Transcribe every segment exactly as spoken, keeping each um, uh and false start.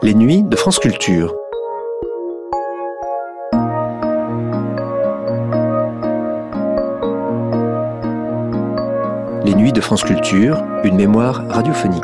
Les nuits de France Culture. Les nuits de France Culture, une mémoire radiophonique.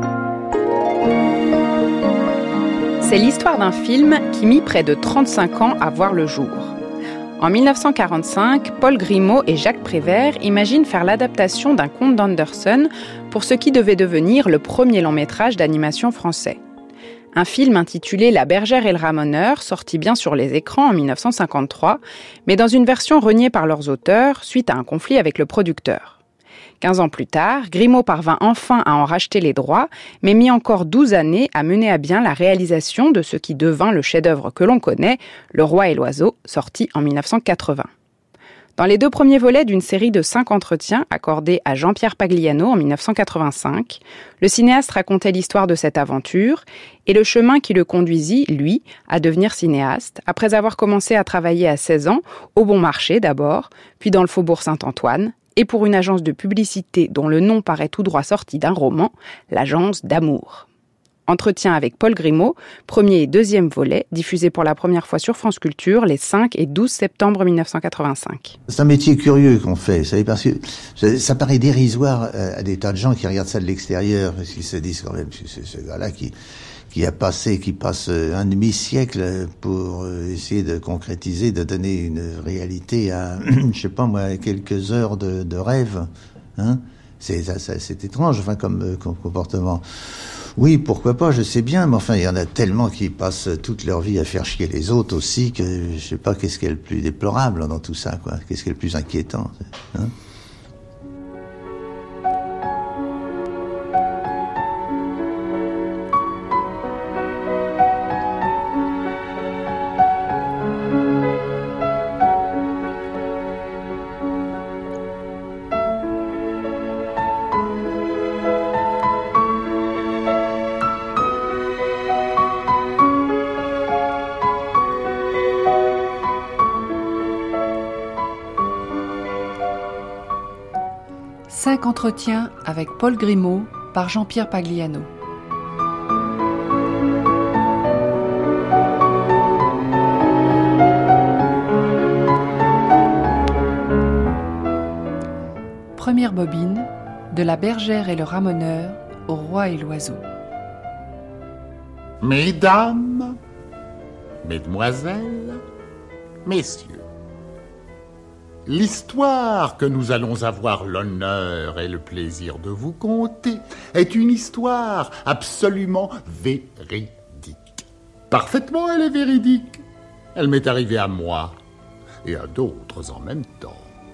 C'est l'histoire d'un film qui mit près de trente-cinq ans à voir le jour. En dix-neuf cent quarante-cinq, Paul Grimaud et Jacques Prévert imaginent faire l'adaptation d'un conte d'Andersen pour ce qui devait devenir le premier long-métrage d'animation français. Un film intitulé La bergère et le ramoneur, sorti bien sur les écrans en dix-neuf cent cinquante-trois, mais dans une version reniée par leurs auteurs suite à un conflit avec le producteur. Quinze ans plus tard, Grimaud parvint enfin à en racheter les droits, mais mit encore douze années à mener à bien la réalisation de ce qui devint le chef-d'œuvre que l'on connaît, Le Roi et l'Oiseau, sorti en dix-neuf cent quatre-vingts. Dans les deux premiers volets d'une série de cinq entretiens accordés à Jean-Pierre Pagliano en dix-neuf cent quatre-vingt-cinq, le cinéaste racontait l'histoire de cette aventure et le chemin qui le conduisit, lui, à devenir cinéaste, après avoir commencé à travailler à seize ans, au Bon Marché d'abord, puis dans le Faubourg Saint-Antoine, et pour une agence de publicité dont le nom paraît tout droit sorti d'un roman, l'Agence d'Amour. Entretien avec Paul Grimaud, premier et deuxième volet, diffusé pour la première fois sur France Culture les cinq et douze septembre dix-neuf cent quatre-vingt-cinq. C'est un métier curieux qu'on fait, vous savez, parce que ça paraît dérisoire à des tas de gens qui regardent ça de l'extérieur, parce qu'ils se disent quand même, c'est ce gars-là qui... qui a passé, qui passe un demi-siècle pour essayer de concrétiser, de donner une réalité à, je sais pas moi, quelques heures de, de rêve, hein. C'est, ça, ça, c'est étrange, enfin, comme, comme comportement. Oui, pourquoi pas, je sais bien, mais enfin, il y en a tellement qui passent toute leur vie à faire chier les autres aussi que je sais pas qu'est-ce qui est le plus déplorable dans tout ça, quoi. Qu'est-ce qui est le plus inquiétant, hein. Cinq entretiens avec Paul Grimaud par Jean-Pierre Pagliano. Première bobine, de La bergère et le ramoneur au Roi et l'Oiseau. Mesdames, mesdemoiselles, messieurs, l'histoire que nous allons avoir l'honneur et le plaisir de vous conter est une histoire absolument véridique. Parfaitement, elle est véridique. Elle m'est arrivée à moi et à d'autres en même temps.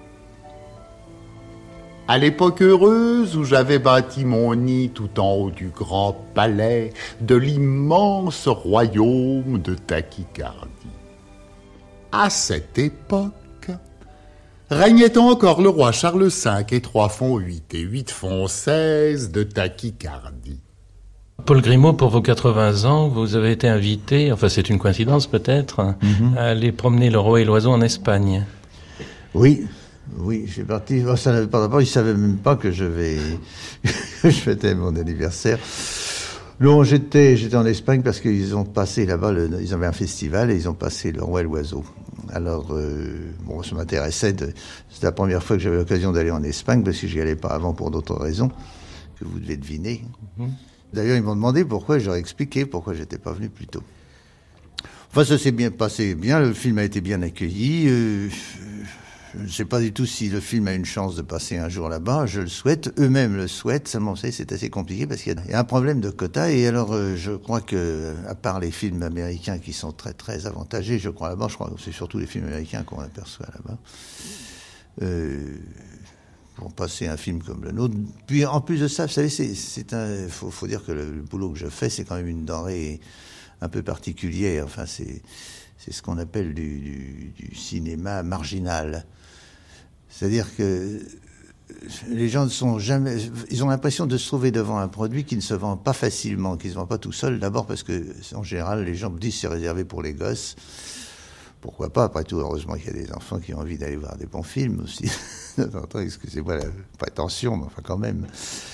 À l'époque heureuse où j'avais bâti mon nid tout en haut du grand palais de l'immense royaume de Tachycardie. À cette époque, régnait encore le roi Charles cinq et trois font huit et huit font seize de Tachycardie. Paul Grimaud, pour vos quatre-vingts ans, vous avez été invité, enfin c'est une coïncidence peut-être, mm-hmm. à aller promener Le Roi et l'Oiseau en Espagne. Oui, oui, j'ai parti. D'abord, ils ne savaient même pas que je vais, je fêtais mon anniversaire. Non, j'étais, j'étais en Espagne parce qu'ils ont passé là-bas, le, ils avaient un festival et ils ont passé Le Roi et l'Oiseau. Alors, euh, bon, ça m'intéressait. De, c'était la première fois que j'avais l'occasion d'aller en Espagne parce que j'y allais pas avant pour d'autres raisons que vous devez deviner. Mm-hmm. D'ailleurs, ils m'ont demandé pourquoi, j'aurais expliqué pourquoi j'étais pas venu plus tôt. Enfin, ça s'est bien passé, bien. Le film a été bien accueilli. Euh, je ne sais pas du tout si le film a une chance de passer un jour là-bas. Je le souhaite. Eux-mêmes le souhaitent. Seulement, vous savez, c'est assez compliqué parce qu'il y a un problème de quota. Et alors, euh, je crois que, à part les films américains qui sont très, très avantagés, je crois là-bas, je crois que c'est surtout les films américains qu'on aperçoit là-bas. Euh, pour passer un film comme le nôtre. Puis, en plus de ça, vous savez, c'est, c'est un, faut, faut dire que le, le boulot que je fais, c'est quand même une denrée un peu particulière. Enfin, c'est, c'est ce qu'on appelle du, du, du cinéma marginal. C'est-à-dire que les gens ne sont jamais... Ils ont l'impression de se trouver devant un produit qui ne se vend pas facilement, qui ne se vend pas tout seul. D'abord parce que, en général, les gens me disent que c'est réservé pour les gosses. Pourquoi pas? Après tout, heureusement qu'il y a des enfants qui ont envie d'aller voir des bons films aussi. Excusez-moi la prétention, mais enfin quand même.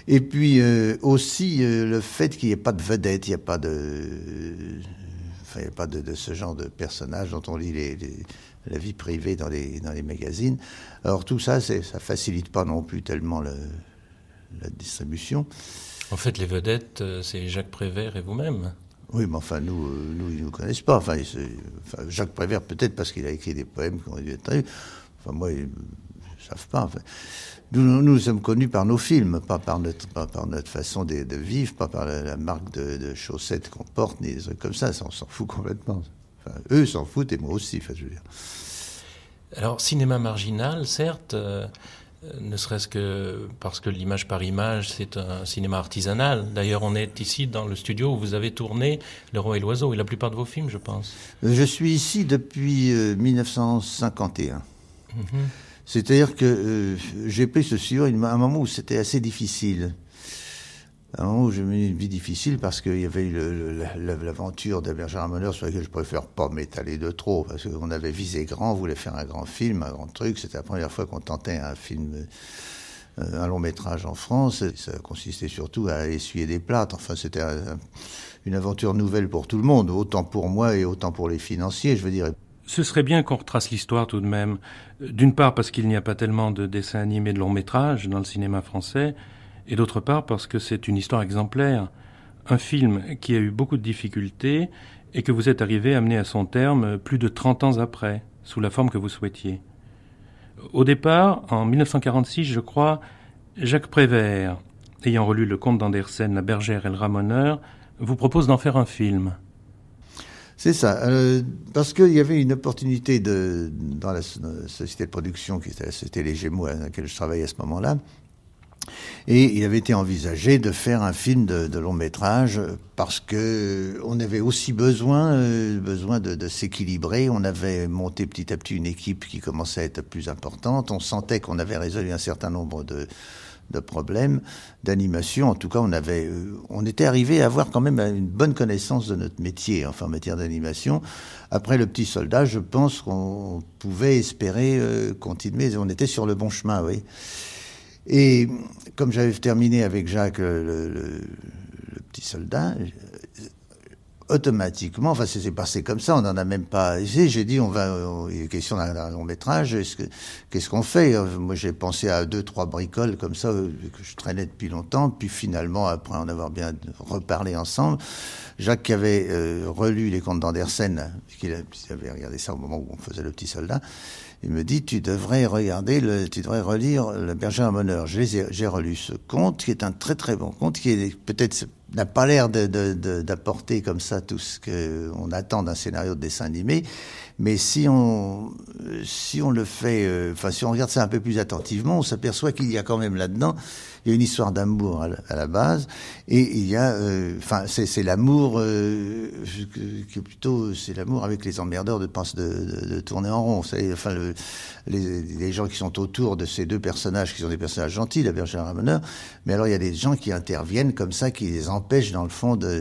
Et puis euh, aussi euh, le fait qu'il n'y ait pas de vedette, il n'y a pas de, euh, enfin, il n'y a pas de, de ce genre de personnage dont on lit les, les, la vie privée dans les, dans les magazines. Alors tout ça, c'est, ça facilite pas non plus tellement le, la distribution. En fait, les vedettes, c'est Jacques Prévert et vous-même. Oui, mais enfin, nous, euh, nous ils ne nous connaissent pas. Enfin, enfin, Jacques Prévert, peut-être parce qu'il a écrit des poèmes qui ont dû être traduits. Enfin, moi, ils ne savent pas. Enfin, nous, nous, nous sommes connus par nos films, pas par notre, pas par notre façon de, de vivre, pas par la, la marque de, de chaussettes qu'on porte, ni des trucs comme ça. Ça, on s'en fout complètement. Enfin, eux s'en foutent et moi aussi, enfin, je veux dire. Alors, cinéma marginal, certes, euh, ne serait-ce que parce que l'image par image, c'est un cinéma artisanal. D'ailleurs, on est ici dans le studio où vous avez tourné Le Roi et l'Oiseau et la plupart de vos films, je pense. Je suis ici depuis euh, dix-neuf cent cinquante et un. Mm-hmm. C'est-à-dire que euh, j'ai pris ce studio à un moment où c'était assez difficile. À un moment où j'ai mené une vie difficile parce qu'il y avait eu le, le, l'aventure de Bergère Ramoneur sur laquelle je préfère pas m'étaler de trop, parce qu'on avait visé grand, on voulait faire un grand film, un grand truc. C'était la première fois qu'on tentait un film, euh, un long métrage en France. Ça consistait surtout à essuyer des plâtres. Enfin, c'était un, une aventure nouvelle pour tout le monde, autant pour moi et autant pour les financiers, je veux dire. Ce serait bien qu'on retrace l'histoire tout de même. D'une part parce qu'il n'y a pas tellement de dessins animés de long métrage dans le cinéma français, et d'autre part parce que c'est une histoire exemplaire. Un film qui a eu beaucoup de difficultés et que vous êtes arrivé à mener à son terme plus de trente ans après, sous la forme que vous souhaitiez. Au départ, en dix-neuf cent quarante-six, je crois, Jacques Prévert, ayant relu le conte d'Andersen, La Bergère et le Ramoneur, vous propose d'en faire un film. C'est ça, euh, parce qu'il y avait une opportunité de, dans la, la société de production, qui était la société Les Gémeaux à laquelle je travaillais à ce moment-là, et il avait été envisagé de faire un film de, de long métrage parce que on avait aussi besoin, euh, besoin de, de s'équilibrer. On avait monté petit à petit une équipe qui commençait à être plus importante. On sentait qu'on avait résolu un certain nombre de, de problèmes d'animation. En tout cas, on avait, euh, on était arrivé à avoir quand même une bonne connaissance de notre métier, enfin en matière d'animation. Après Le Petit Soldat, je pense qu'on pouvait espérer euh, continuer. On était sur le bon chemin, oui. Et comme j'avais terminé avec Jacques le, le, le Petit Soldat, automatiquement, enfin ça s'est passé comme ça, on n'en a même pas essayé. J'ai dit, on va, on, il est question d'un long métrage, est-ce que, qu'est-ce qu'on fait? Moi j'ai pensé à deux, trois bricoles comme ça, que je traînais depuis longtemps, puis finalement, après en avoir bien reparlé ensemble, Jacques qui avait euh, relu les contes d'Andersen, puisqu'il avait regardé ça au moment où on faisait Le Petit Soldat, il me dit, tu devrais regarder, le, tu devrais relire La Bergère Ramoneur. J'ai, j'ai relu ce conte, qui est un très très bon conte, qui est peut-être n'a pas l'air de, de, de, d'apporter comme ça tout ce qu'on attend d'un scénario de dessin animé, mais si on si on le fait, euh, enfin si on regarde ça un peu plus attentivement, on s'aperçoit qu'il y a quand même là-dedans, il y a une histoire d'amour à la, à la base, et il y a, enfin euh, c'est, c'est l'amour euh, qui est plutôt, c'est l'amour avec les emmerdeurs de, de, de, de tourner en rond. C'est, enfin le, les, les gens qui sont autour de ces deux personnages, qui sont des personnages gentils, la Bergère Ramoneur, mais alors il y a des gens qui interviennent comme ça, qui les empêchent dans le fond de...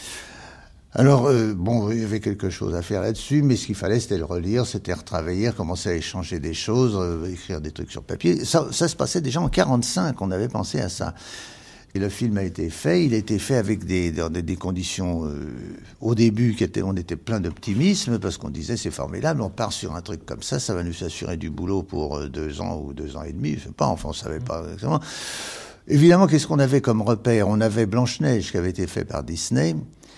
Alors, euh, bon, il y avait quelque chose à faire là-dessus, mais ce qu'il fallait, c'était le relire, c'était retravailler, commencer à échanger des choses, euh, écrire des trucs sur papier. Ça, ça se passait déjà en quarante-cinq, on avait pensé à ça. Et le film a été fait, il a été fait avec des, des, des conditions, euh, au début, qui étaient, on était plein d'optimisme, parce qu'on disait, c'est formidable, on part sur un truc comme ça, ça va nous assurer du boulot pour euh, deux ans ou deux ans et demi, je sais pas, enfin, on savait pas exactement. Évidemment, qu'est-ce qu'on avait comme repère? On avait Blanche-Neige, qui avait été fait par Disney,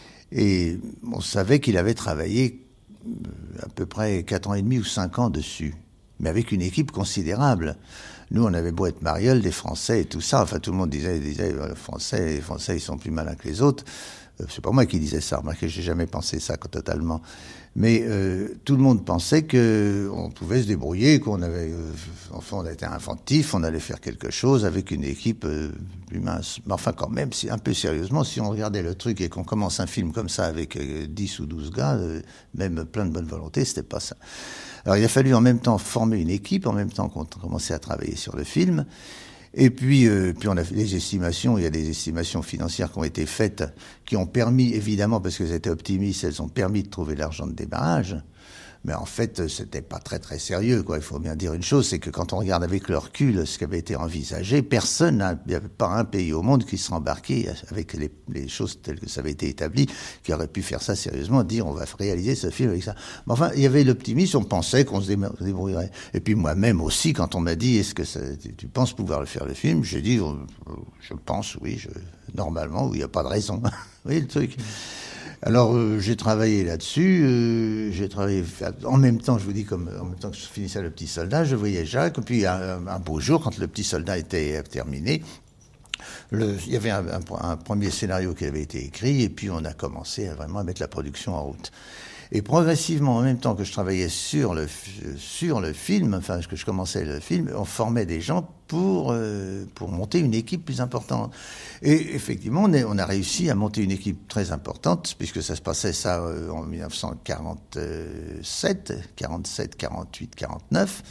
et on savait qu'il avait travaillé à peu près quatre ans et demi ou cinq ans dessus, mais avec une équipe considérable. Nous, on avait beau être mariole, des Français et tout ça. Enfin, tout le monde disait, disait les Français, les Français, ils sont plus malins que les autres. Euh, c'est pas moi qui disais ça, remarquez, j'ai jamais pensé ça totalement. Mais euh, tout le monde pensait que on pouvait se débrouiller, qu'on avait, euh, enfin, on était inventif, on allait faire quelque chose avec une équipe euh, plus mince. Mais enfin, quand même, si, un peu sérieusement, si on regardait le truc et qu'on commence un film comme ça avec euh, dix ou douze gars, euh, même plein de bonne volonté, c'était pas ça. Alors, il a fallu en même temps former une équipe, en même temps qu'on commençait à travailler sur le film. Et puis, euh, puis on a fait des estimations, il y a des estimations financières qui ont été faites, qui ont permis, évidemment, parce qu'elles étaient optimistes, elles ont permis de trouver l'argent de démarrage. Mais en fait, c'était pas très très sérieux, quoi. Il faut bien dire une chose, c'est que quand on regarde avec le recul ce qui avait été envisagé, personne, il n'y avait pas un pays au monde qui serait embarqué avec les, les choses telles que ça avait été établi, qui aurait pu faire ça sérieusement, dire on va réaliser ce film avec ça. Mais enfin, il y avait l'optimisme, on pensait qu'on se débrouillerait. Et puis moi-même aussi, quand on m'a dit est-ce que ça, tu penses pouvoir le faire le film, j'ai dit je pense, oui, je, normalement, oui, il n'y a pas de raison. Oui, le truc. Alors euh, j'ai travaillé là-dessus, euh, j'ai travaillé en même temps, je vous dis, comme en même temps que je finissais Le Petit Soldat, je voyais Jacques, et puis un, un beau jour, quand Le Petit Soldat était terminé, le, il y avait un, un, un premier scénario qui avait été écrit, et puis on a commencé à vraiment mettre la production en route. Et progressivement, en même temps que je travaillais sur le, sur le film, enfin que je commençais le film, on formait des gens pour, euh, pour monter une équipe plus importante. Et effectivement, on, est, on a réussi à monter une équipe très importante, puisque ça se passait ça euh, en dix-neuf cent quarante-sept, quarante-sept, quarante-huit, quarante-neuf.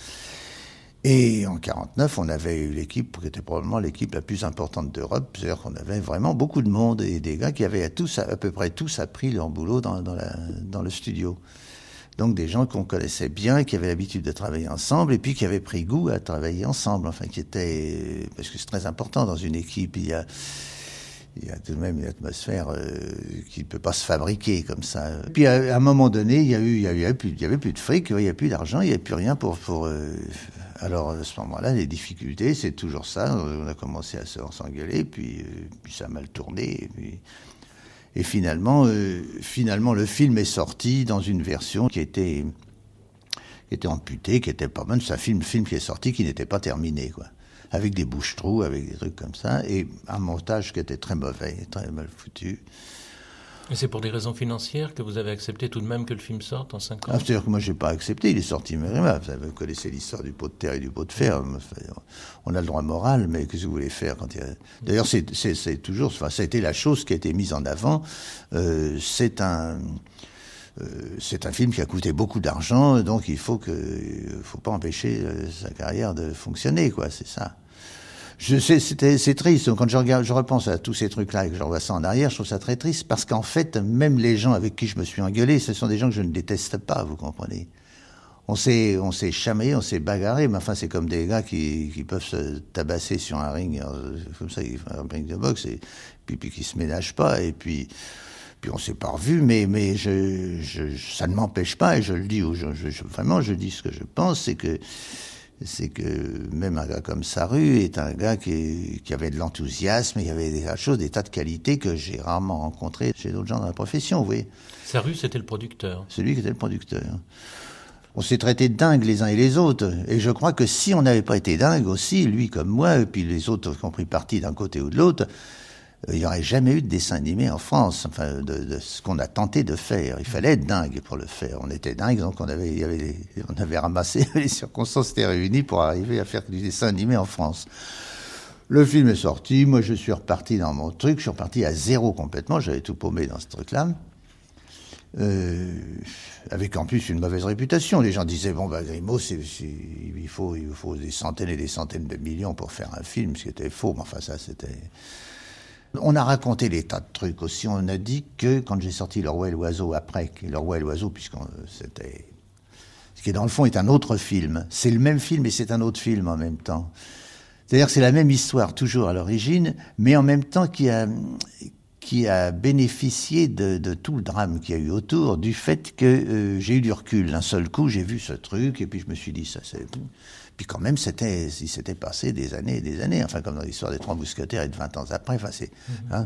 Et en quarante-neuf, on avait eu l'équipe qui était probablement l'équipe la plus importante d'Europe. C'est-à-dire qu'on avait vraiment beaucoup de monde et des gars qui avaient à, tous, à peu près tous appris leur boulot dans, dans, la, dans le studio. Donc des gens qu'on connaissait bien, qui avaient l'habitude de travailler ensemble et puis qui avaient pris goût à travailler ensemble. Enfin, qui étaient... Parce que c'est très important dans une équipe, il y a... Il y a tout de même une atmosphère euh, qui ne peut pas se fabriquer comme ça. Puis à, à un moment donné, il y a eu, il y a eu, il y avait plus, il y avait plus de fric, il n'y avait plus d'argent, il n'y avait plus rien pour... pour euh... Alors à ce moment-là, les difficultés, c'est toujours ça. On a commencé à s'engueuler, puis, euh, puis ça a mal tourné. Et, puis... et finalement, euh, finalement, le film est sorti dans une version qui était, qui était amputée, qui était pas bonne. C'est un film, film qui est sorti qui n'était pas terminé, quoi. Avec des bouches-trous, avec des trucs comme ça, et un montage qui était très mauvais, très mal foutu. Et c'est pour des raisons financières que vous avez accepté tout de même que le film sorte en cinq ans? Ah, c'est-à-dire que moi, je n'ai pas accepté, il est sorti, mais vous connaissez l'histoire du pot de terre et du pot de fer. On a le droit moral, mais qu'est-ce que vous voulez faire quand il y a... D'ailleurs, c'est, c'est, c'est toujours... Enfin, ça a été la chose qui a été mise en avant. Euh, c'est un... Euh, c'est un film qui a coûté beaucoup d'argent, donc il faut que, faut pas empêcher euh, sa carrière de fonctionner, quoi. C'est ça. Je sais, c'était, c'est triste. Quand je regarde, je repense à tous ces trucs-là et que je revois ça en arrière, je trouve ça très triste parce qu'en fait, même les gens avec qui je me suis engueulé, ce sont des gens que je ne déteste pas, vous comprenez. On s'est, on s'est chamaillé, on s'est bagarré, mais enfin, c'est comme des gars qui, qui peuvent se tabasser sur un ring, comme ça, un ring de boxe, et puis, puis qui se ménagent pas, et puis. Puis on s'est pas revus, mais, mais je, je, ça ne m'empêche pas, et je le dis, je, je, vraiment, je dis ce que je pense, c'est que, c'est que même un gars comme Sarru est un gars qui, qui avait de l'enthousiasme, il y avait des choses, des tas de qualités que j'ai rarement rencontrées chez d'autres gens dans la profession, vous voyez. Sarru, c'était le producteur. C'est lui qui était le producteur. On s'est traités de dingues les uns et les autres, et je crois que si on n'avait pas été dingues aussi, lui comme moi, et puis les autres qui ont pris parti d'un côté ou de l'autre, il n'y aurait jamais eu de dessin animé en France, enfin, de, de ce qu'on a tenté de faire. Il fallait être dingue pour le faire. On était dingue, donc on avait, il y avait, on avait ramassé, les circonstances étaient réunies pour arriver à faire du dessin animé en France. Le film est sorti, moi je suis reparti dans mon truc, je suis reparti à zéro complètement, j'avais tout paumé dans ce truc-là. Euh, avec en plus une mauvaise réputation. Les gens disaient, bon, bah, Grimaud, c'est, c'est, il, faut, il faut des centaines et des centaines de millions pour faire un film, ce qui était faux, mais enfin ça c'était... On a raconté des tas de trucs aussi. On a dit que quand j'ai sorti Le Roi et l'Oiseau après, Le Roi et l'Oiseau, puisque c'était... Ce qui, dans le fond, est un autre film. C'est le même film et c'est un autre film en même temps. C'est-à-dire que c'est la même histoire, toujours à l'origine, mais en même temps qui a, qui a bénéficié de, de tout le drame qu'il y a eu autour, du fait que euh, j'ai eu du recul. D'un seul coup, j'ai vu ce truc et puis je me suis dit, ça c'est... Puis quand même, c'était, il s'était passé des années et des années, enfin comme dans l'histoire des Trois Mousquetaires et de vingt ans après, enfin c'est... Mmh. Hein.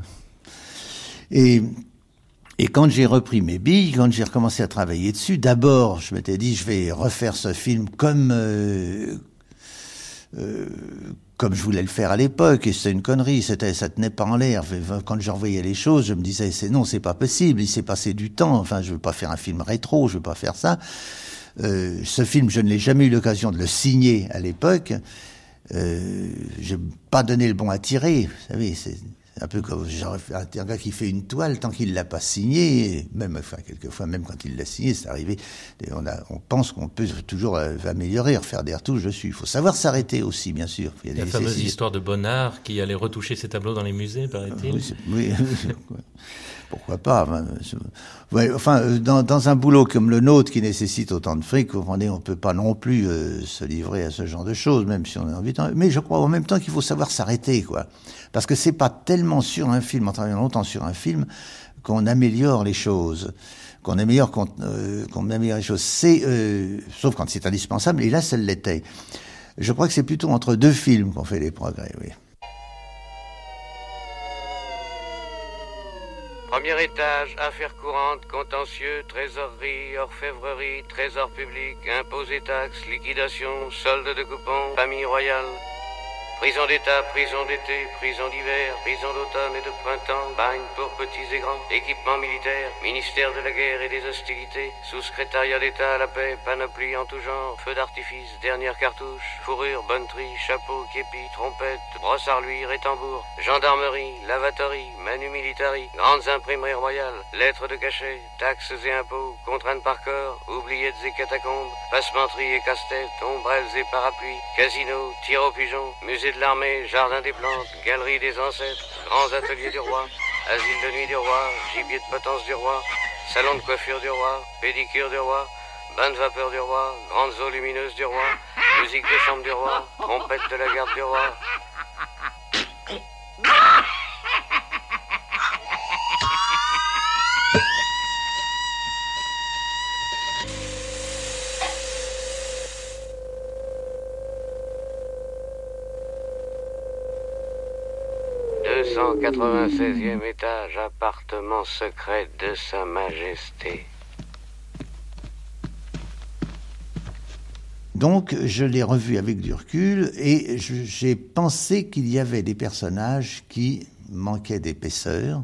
Et, et quand j'ai repris mes billes, quand j'ai recommencé à travailler dessus, d'abord, je m'étais dit, je vais refaire ce film comme... Euh, euh, comme je voulais le faire à l'époque, et c'était une connerie, c'était, ça tenait pas en l'air. Quand je revoyais les choses, je me disais, c'est, non, c'est pas possible, il s'est passé du temps, enfin je veux pas faire un film rétro, je veux pas faire ça. Euh, ce film, je ne l'ai jamais eu l'occasion de le signer à l'époque. Euh, j'ai pas donné le bon à tirer. Vous savez, c'est, Un peu comme genre, un gars qui fait une toile, tant qu'il ne l'a pas signée, même, enfin, quelquefois, même quand il l'a signée, c'est arrivé, on, a, on pense qu'on peut toujours améliorer, refaire des retouches dessus. Il faut savoir s'arrêter aussi, bien sûr. Il y a la fameuse histoire de Bonnard qui allait retoucher ses tableaux dans les musées, paraît-il. Oui, oui. Pourquoi pas. Ouais, enfin, dans, dans un boulot comme le nôtre qui nécessite autant de fric, vous comprenez, on ne peut pas non plus euh, se livrer à ce genre de choses, même si on a envie de... Mais je crois en même temps qu'il faut savoir s'arrêter, quoi. Parce que c'est pas tellement sur un film, en travaillant longtemps sur un film, qu'on améliore les choses, qu'on améliore, qu'on, euh, qu'on améliore les choses. C'est, euh, sauf quand c'est indispensable, et là, ça l'était. Je crois que c'est plutôt entre deux films qu'on fait des progrès, oui. Premier étage, affaires courantes, contentieux, trésorerie, orfèvrerie, trésor public, impôts et taxes, liquidation, solde de coupons, famille royale. Prison d'État, prison d'été, prison d'hiver, prison d'automne et de printemps, bagne pour petits et grands, équipement militaire, ministère de la guerre et des hostilités, sous-secrétariat d'État à la paix, panoplie en tout genre, feu d'artifice, dernière cartouche, fourrure, bonneterie, chapeau, képi, trompette, brosse à reluire et tambour, gendarmerie, lavatorie, manu militari, grandes imprimeries royales, lettres de cachet, taxes et impôts, contraintes par corps, oubliettes et catacombes, passementerie et casse-tête, ombrelles et parapluies, casino, tir au pigeon, musée de l'armée, jardin des plantes, galerie des ancêtres, grands ateliers du roi, asile de nuit du roi, gibier de potence du roi, salon de coiffure du roi, pédicure du roi, bain de vapeur du roi, grandes eaux lumineuses du roi, musique de chambre du roi, trompette de la garde du roi. deux cent quatre-vingt-seizième étage, appartement secret de Sa Majesté. Donc, je l'ai revu avec du recul et je, j'ai pensé qu'il y avait des personnages qui manquaient d'épaisseur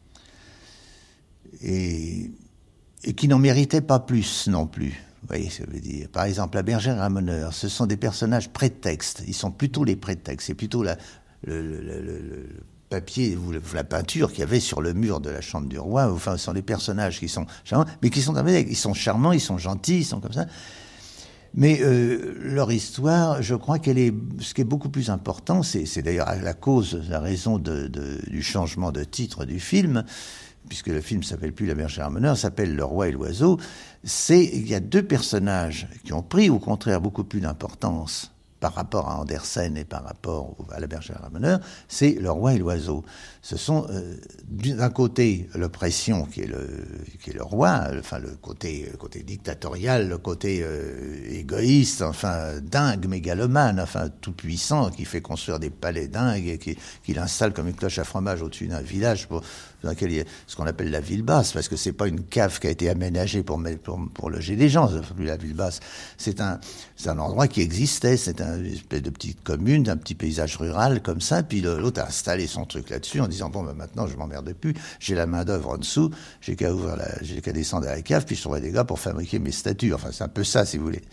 et, et qui n'en méritaient pas plus non plus. Vous voyez ce que je veux dire. Par exemple, la bergère ramoneur, ce sont des personnages prétextes. Ils sont plutôt les prétextes. C'est plutôt la, le, le, le, le papier ou la peinture qu'il y avait sur le mur de la chambre du roi. Enfin, ce sont des personnages qui sont charmants, mais qui sont, ils sont charmants, ils sont gentils, ils sont comme ça. Mais euh, leur histoire, je crois qu'elle est... Ce qui est beaucoup plus important, c'est, c'est d'ailleurs la cause, la raison de, de, du changement de titre du film, puisque le film ne s'appelle plus La bergère ramoneur, s'appelle Le roi et l'oiseau, c'est il y a deux personnages qui ont pris au contraire beaucoup plus d'importance par rapport à Andersen et par rapport à La bergère ramoneur, c'est Le roi et l'oiseau. Ce sont euh, d'un côté l'oppression qui est le, qui est le roi, enfin le côté, le côté dictatorial, le côté euh, égoïste, enfin dingue, mégalomane, enfin tout puissant, qui fait construire des palais dingues et qui, qui l'installe comme une cloche à fromage au-dessus d'un village pour, dans lequel il y a ce qu'on appelle la ville basse, parce que c'est pas une cave qui a été aménagée pour, pour, pour loger des gens, la ville basse. C'est un, c'est un endroit qui existait, c'est un, une espèce de petite commune, d'un petit paysage rural comme ça, puis l'autre a installé son truc là-dessus en disant bon ben maintenant je m'emmerde plus, j'ai la main d'œuvre en dessous, j'ai qu'à ouvrir la, j'ai qu'à descendre à la cave, puis je trouverai des gars pour fabriquer mes statues. Enfin c'est un peu ça si vous voulez.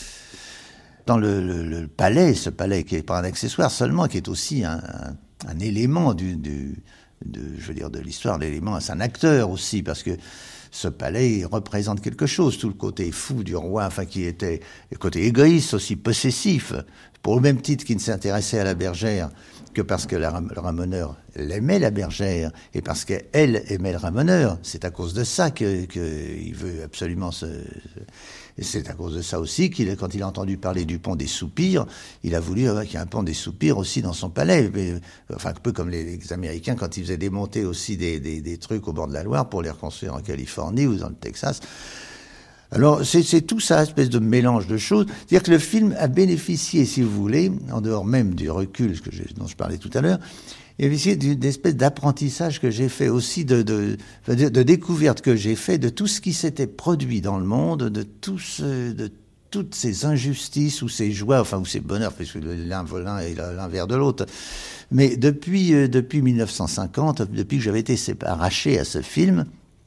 Dans le, le, le palais, ce palais qui est pas un accessoire seulement, qui est aussi un, un, un élément du, du de, je veux dire, de l'histoire, l'élément, c'est un acteur aussi, parce que ce palais représente quelque chose, tout le côté fou du roi, enfin, qui était, le côté égoïste aussi, possessif, pour le même titre qu'il ne s'intéressait à la bergère que parce que la, le ramoneur l'aimait, la bergère, et parce qu'elle aimait le ramoneur. C'est à cause de ça que, que il veut absolument se... Et c'est à cause de ça aussi qu'il, quand il a entendu parler du pont des Soupirs, il a voulu qu'il y ait un pont des Soupirs aussi dans son palais. Mais, enfin, un peu comme les, les Américains quand ils faisaient démonter aussi des, des, des trucs au bord de la Loire pour les reconstruire en Californie ou dans le Texas. Alors, c'est, c'est tout ça, espèce de mélange de choses. C'est-à-dire que le film a bénéficié, si vous voulez, en dehors même du recul que je, dont je parlais tout à l'heure, il a bénéficié d'une espèce d'apprentissage que j'ai fait aussi, de, de, de, de découverte que j'ai fait de tout ce qui s'était produit dans le monde, de, tout ce, de toutes ces injustices ou ces joies, enfin, ou ces bonheurs, parce que l'un l'un est l'inverse de l'autre. Mais depuis, euh, depuis mille neuf cent cinquante, depuis que j'avais été arraché à ce film,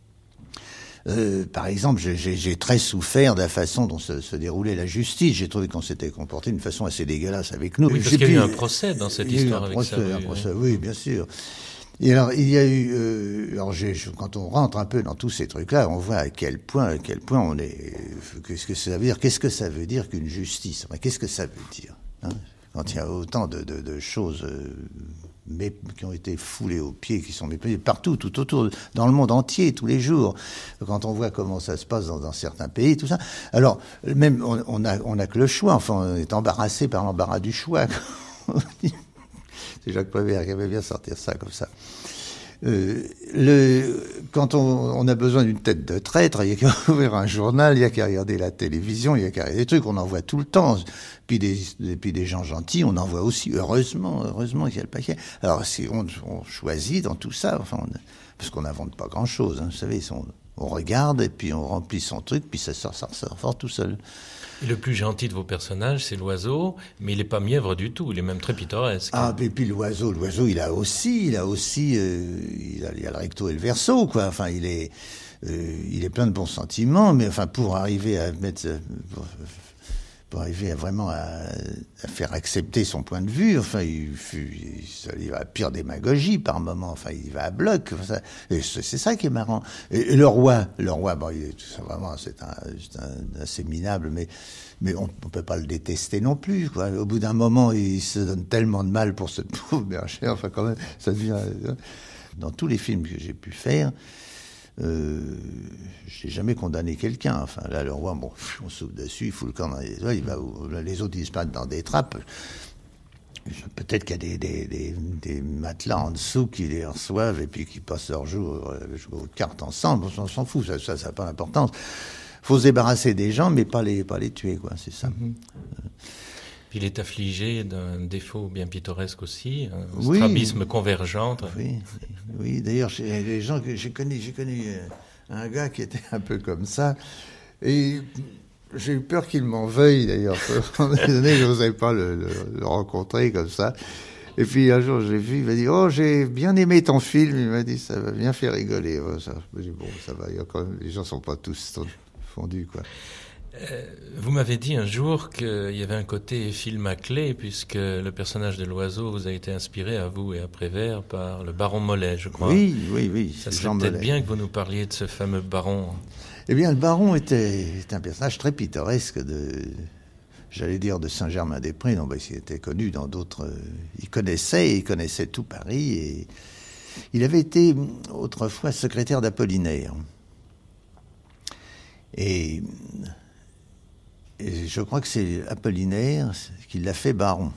Euh, par exemple, j'ai, j'ai, j'ai très souffert de la façon dont se, se déroulait la justice. J'ai trouvé qu'on s'était comporté d'une façon assez dégueulasse avec nous. Oui, parce j'ai qu'il y a pu... eu un procès dans cette il y a histoire eu un avec procès, ça. Oui, un procès, oui, bien sûr. Et alors, il y a eu... Euh, alors, j'ai, quand on rentre un peu dans tous ces trucs-là, on voit à quel point, à quel point on est... Qu'est-ce que ça veut dire Qu'est-ce que ça veut dire qu'une justice? Enfin, qu'est-ce que ça veut dire, hein, quand il y a autant de, de, de choses euh, mais, qui ont été foulées aux pieds, qui sont méprisées partout, tout autour, dans le monde entier, tous les jours. Quand on voit comment ça se passe dans, dans certains pays, tout ça. Alors, même, on, on, a, on a que le choix. Enfin, on est embarrassé par l'embarras du choix. C'est Jacques Prévert qui avait bien sortir ça comme ça. Euh, le, quand on, on a besoin d'une tête de traître, il n'y a qu'à ouvrir un journal, il n'y a qu'à regarder la télévision, il n'y a qu'à regarder des trucs, on en voit tout le temps. Puis des, des, puis des gens gentils, on en voit aussi. Heureusement, heureusement qu'il y a le paquet. Alors, si on, on choisit dans tout ça, enfin, on, parce qu'on n'invente pas grand-chose, hein, vous savez, on, on regarde et puis on remplit son truc, puis ça sort, ça ressort fort tout seul. Et le plus gentil de vos personnages, c'est l'oiseau, mais il n'est pas mièvre du tout, il est même très pittoresque. Ah, et puis l'oiseau, l'oiseau, il a aussi, il a aussi, euh, il, a, il a le recto et le verso, quoi. Enfin, il est, euh, il est plein de bons sentiments, mais enfin, pour arriver à mettre, pour, pour arriver à vraiment à, à faire accepter son point de vue, enfin, il, il, il va à pire démagogie par moment, enfin, il va à bloc. Enfin, ça, et c'est, c'est ça qui est marrant. Et, et le roi, le roi, bon, il est, c'est vraiment, c'est un, c'est un, assez minable, mais, mais on ne peut pas le détester non plus, quoi. Au bout d'un moment, il se donne tellement de mal pour cette pauvre bergère, enfin, quand même, ça devient, dans tous les films que j'ai pu faire, Euh, j'ai jamais condamné quelqu'un. Enfin, là, le roi, bon, on souffle dessus, il fout le camp dans les doigts, il va où les autres disparaissent dans des trappes. Peut-être qu'il y a des, des, des, des matelas en dessous qui les reçoivent et puis qui passent leur jour jouer aux cartes ensemble. On s'en fout, ça, ça, ça n'a pas d'importance. Faut se débarrasser des gens, mais pas les, pas les tuer, quoi. C'est ça. Mm-hmm. Puis il est affligé d'un défaut bien pittoresque aussi, un oui. strabisme convergent. Oui, oui. D'ailleurs, j'ai, les gens que j'ai connus, j'ai connu un gars qui était un peu comme ça, et j'ai eu peur qu'il m'en veuille, d'ailleurs. À un moment donné, je n'osais pas le, le, le rencontrer comme ça. Et puis un jour, je l'ai vu, il m'a dit « Oh, j'ai bien aimé ton film ». Il m'a dit « Ça m'a bien fait rigoler ». Oh, ça, j'ai dit « Bon, ça va, il y a quand même, les gens ne sont pas tous fondus, quoi ». Euh, vous m'avez dit un jour qu'il y avait un côté film à clé, puisque le personnage de l'oiseau vous a été inspiré, à vous et à Prévert, par le baron Mollet, je crois. Oui, oui, oui. Ça serait peut-être bien que vous nous parliez de ce fameux baron. Eh bien, le baron était, était un personnage très pittoresque de, j'allais dire, de Saint-Germain-des-Prés. Non, ben, il était connu dans d'autres... Euh, il connaissait, il connaissait tout Paris, et il avait été autrefois secrétaire d'Apollinaire. Et... Et je crois que c'est Apollinaire qui l'a fait baron.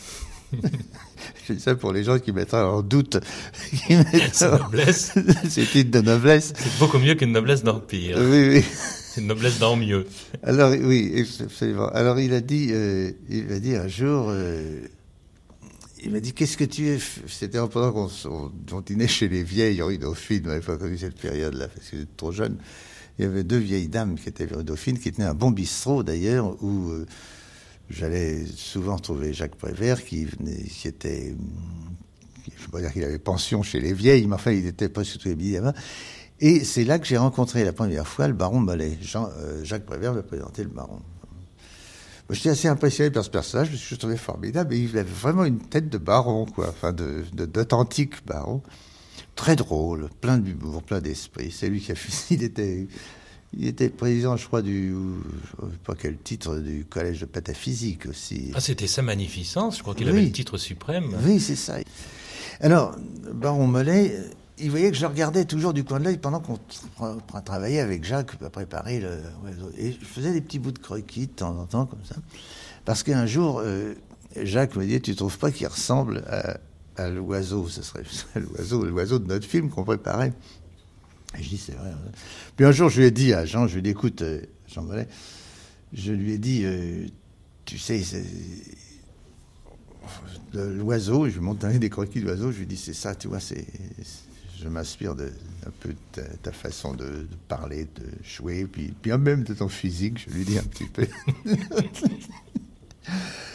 Je dis ça pour les gens qui mettraient en doute qui mettraient noblesse. Ces titres de noblesse. C'est beaucoup mieux qu'une noblesse d'empire. Oui, oui. C'est une noblesse d'en mieux. Alors, oui, absolument. Alors, il a dit, euh, il a dit un jour, euh, il m'a dit, qu'est-ce que tu es... C'était pendant qu'on on, on dînait chez les vieilles, Henri Dauphine, on n'avait pas connu cette période-là, parce que j'étais trop jeune. Il y avait deux vieilles dames qui étaient Dauphine, qui tenaient un bon bistrot d'ailleurs, où euh, j'allais souvent trouver Jacques Prévert, qui venait, qui était, qui, je ne veux pas dire qu'il avait pension chez les vieilles, mais enfin il n'était pas surtout habillé là-bas. Et c'est là que j'ai rencontré la première fois le baron Mollet. Jean, euh, Jacques Prévert m'a présenté le baron. Moi, j'étais assez impressionné par ce personnage, parce que je le trouvais formidable, et il avait vraiment une tête de baron, quoi, enfin de, de, d'authentique baron. Très drôle, plein d'humour, plein d'esprit. C'est lui qui a fait... Il était, il était président, je crois, du... Je ne sais pas quel titre, du collège de pataphysique aussi. Ah, c'était sa magnificence. Je crois qu'il oui. avait le titre suprême. Oui, c'est ça. Alors, baron Mollet, il voyait que je le regardais toujours du coin de l'œil pendant qu'on tra- travaillait avec Jacques à préparer le... Et je faisais des petits bouts de croquis de temps en temps, comme ça. Parce qu'un jour, euh, Jacques me dit, tu ne trouves pas qu'il ressemble à... à l'oiseau, ce serait l'oiseau, l'oiseau de notre film qu'on préparait. Et je dis, c'est vrai. Puis un jour, je lui ai dit à Jean, je lui ai dit, écoute, euh, Jean Mollet, je lui ai dit, euh, tu sais, c'est, de l'oiseau, je lui ai montré des croquis d'oiseau, je lui ai dit, c'est ça, tu vois, c'est, je m'inspire de, un peu de ta, ta façon de, de parler, de jouer, puis, puis même de ton physique, je lui ai dit un petit peu.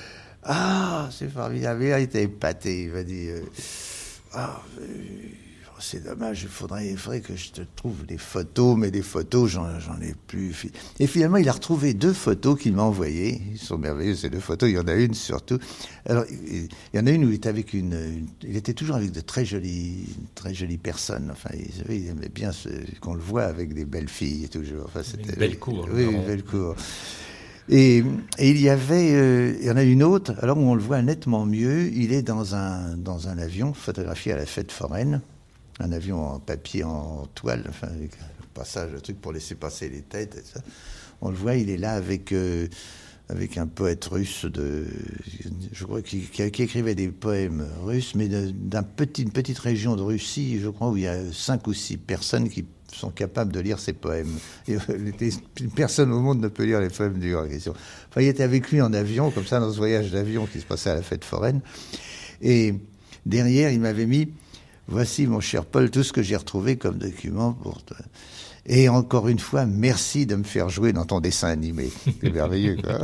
Ah, c'est formidable. Il a été épaté. Il m'a dit, euh, ah, euh, c'est dommage, il faudrait, il faudrait que je te trouve des photos, mais des photos, j'en, j'en ai plus. Et finalement, il a retrouvé deux photos qu'il m'a envoyées. Ils sont merveilleux, ces deux photos. Il y en a une surtout. Alors, il y en a une où il était avec une, une il était toujours avec de très jolies, très jolies personnes. Enfin, il, il aimait bien ce, qu'on le voit avec des belles filles toujours. Enfin, c'était une belle cour. Oui, une belle cour. Et, et il y avait, euh, il y en a une autre, alors où on le voit nettement mieux. Il est dans un, dans un avion photographié à la fête foraine. Un avion en papier, en toile, enfin, avec un passage, un truc pour laisser passer les têtes et ça. On le voit, il est là avec, euh, avec un poète russe, de, je crois, qui, qui, qui écrivait des poèmes russes, mais de, d'un petit, une petite région de Russie, je crois, où il y a cinq ou six personnes qui sont capables de lire ses poèmes. Et, personne au monde ne peut lire les poèmes du grand question. Enfin, il était avec lui en avion, comme ça, dans ce voyage d'avion qui se passait à la fête foraine. Et derrière, il m'avait mis... Voici, mon cher Paul, tout ce que j'ai retrouvé comme document pour toi. Et encore une fois, merci de me faire jouer dans ton dessin animé. C'est merveilleux, quoi.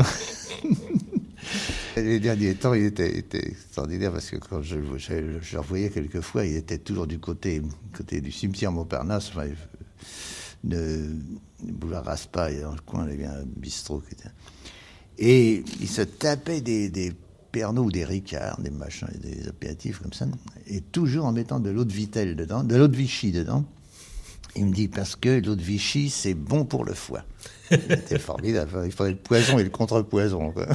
Les derniers temps, il était, était extraordinaire parce que quand je, je, je le revoyais quelquefois, il était toujours du côté, côté du cimetière Montparnasse, enfin, de boulevard Raspail, dans le coin, il y avait un bistrot. Et il se tapait des... des Pernod ou des Ricards, des machins, des apéritifs comme ça, et toujours en mettant de l'eau de Vittel dedans, de l'eau de Vichy dedans. Il me dit, parce que l'eau de Vichy, c'est bon pour le foie. C'était formidable. Il fallait le poison et le contre-poison, quoi.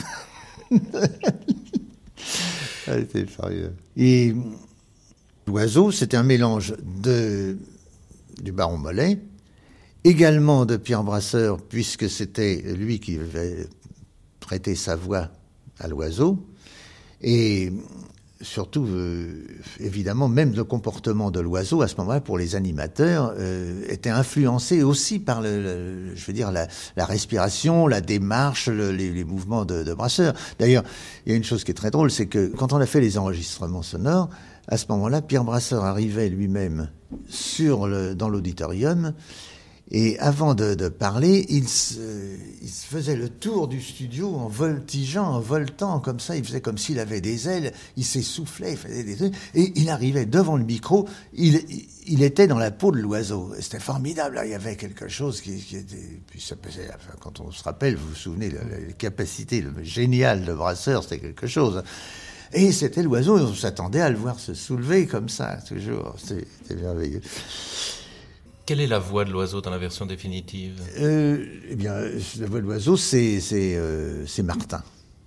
C'était formidable. Et l'oiseau, c'était un mélange de, du baron Mollet, également de Pierre Brasseur, puisque c'était lui qui avait prêté sa voix à l'oiseau. Et surtout, euh, évidemment, même le comportement de l'oiseau, à ce moment-là, pour les animateurs, euh, était influencé aussi par, le, le, je veux dire, la, la respiration, la démarche, le, les, les mouvements de, de Brasseur. D'ailleurs, il y a une chose qui est très drôle, c'est que quand on a fait les enregistrements sonores, à ce moment-là, Pierre Brasseur arrivait lui-même sur le, dans l'auditorium. Et avant de, de parler, il se, il se faisait le tour du studio en voltigeant, en voltant, comme ça. Il faisait comme s'il avait des ailes, il s'essoufflait, il faisait des trucs. Et il arrivait devant le micro, il, il était dans la peau de l'oiseau. C'était formidable, là, il y avait quelque chose qui, qui était... Puis ça pesait, enfin, quand on se rappelle, vous vous souvenez, la, la capacité le, géniale de Brasseur, c'était quelque chose. Et c'était l'oiseau, et on s'attendait à le voir se soulever comme ça, toujours. C'était, c'était merveilleux. Quelle est la voix de l'oiseau dans la version définitive ? euh, Eh bien, la voix de l'oiseau, c'est, c'est, euh, c'est Martin.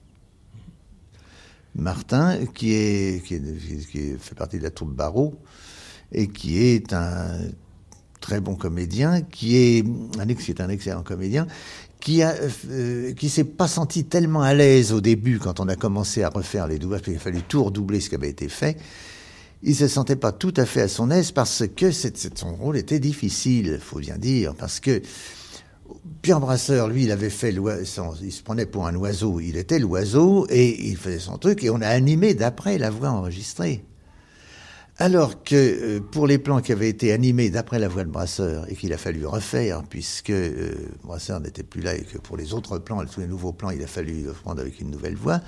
Martin, qui, est, qui, est, qui est, fait partie de la troupe Barrault, et qui est un très bon comédien, qui est un, qui est un excellent comédien, qui a, euh, qui s'est pas senti tellement à l'aise au début, quand on a commencé à refaire les doublages, puis il a fallu tout redoubler ce qui avait été fait. Il se sentait pas tout à fait à son aise parce que c'est, c'est, son rôle était difficile, faut bien dire, parce que Pierre Brasseur, lui, il avait fait l'oiseau, il se prenait pour un oiseau, il était l'oiseau et il faisait son truc et on a animé d'après la voix enregistrée. Alors que pour les plans qui avaient été animés d'après la voix de Brasseur et qu'il a fallu refaire puisque euh, Brasseur n'était plus là et que pour les autres plans, tous les nouveaux plans, il a fallu le prendre avec une nouvelle voix.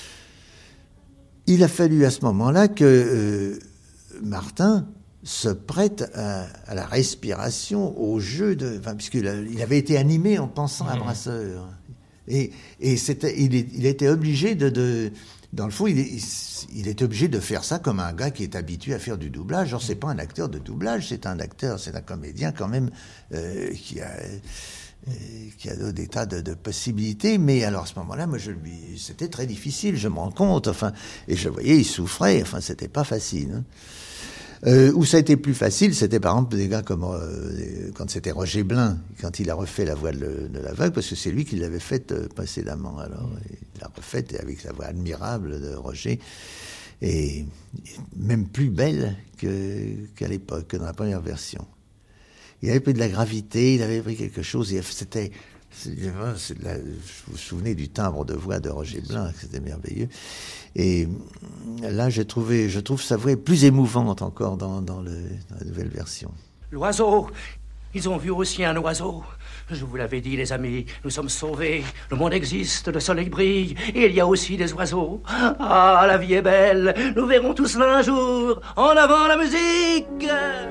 Il a fallu à ce moment-là que euh, Martin se prête à, à la respiration, au jeu de... Enfin, puisqu'il a, il avait été animé en pensant à Brasseur. Et, et c'était, il, est, il était obligé de... de dans le fond, il, est, il était obligé de faire ça comme un gars qui est habitué à faire du doublage. Genre, c'est pas un acteur de doublage, c'est un acteur, c'est un comédien quand même euh, qui a... qui a des tas de, de possibilités, mais alors à ce moment-là, moi, je lui, c'était très difficile, je me rends compte, enfin, et je voyais, il souffrait, enfin, c'était pas facile. Hein. Euh, où ça a été plus facile, c'était par exemple des gars comme euh, quand c'était Roger Blin, quand il a refait la voix de, de l'aveugle, parce que c'est lui qui l'avait faite euh, précédemment. Alors, il l'a refaite avec sa voix admirable de Roger, et, et même plus belle que, qu'à l'époque, que dans la première version. Il avait pris de la gravité, il avait pris quelque chose, et c'était... C'est, c'est la, vous vous souvenez du timbre de voix de Roger Blin, c'était merveilleux. Et là, j'ai trouvé, je trouve sa voix plus émouvante encore dans, dans, le, dans la nouvelle version. L'oiseau, Ils ont vu aussi un oiseau. Je vous l'avais dit, les amis, nous sommes sauvés. Le monde existe, le soleil brille, et il y a aussi des oiseaux. Ah, la vie est belle, nous verrons tout cela un jour. En avant la musique!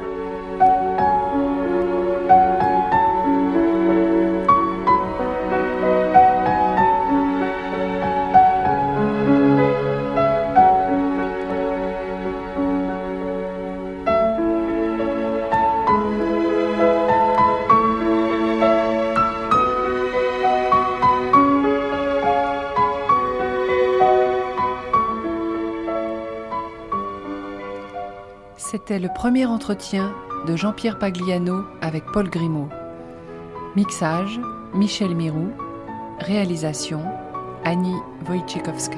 C'était le premier entretien de Jean-Pierre Pagliano avec Paul Grimaud. Mixage, Michel Mirou. Réalisation, Annie Wojciechowska.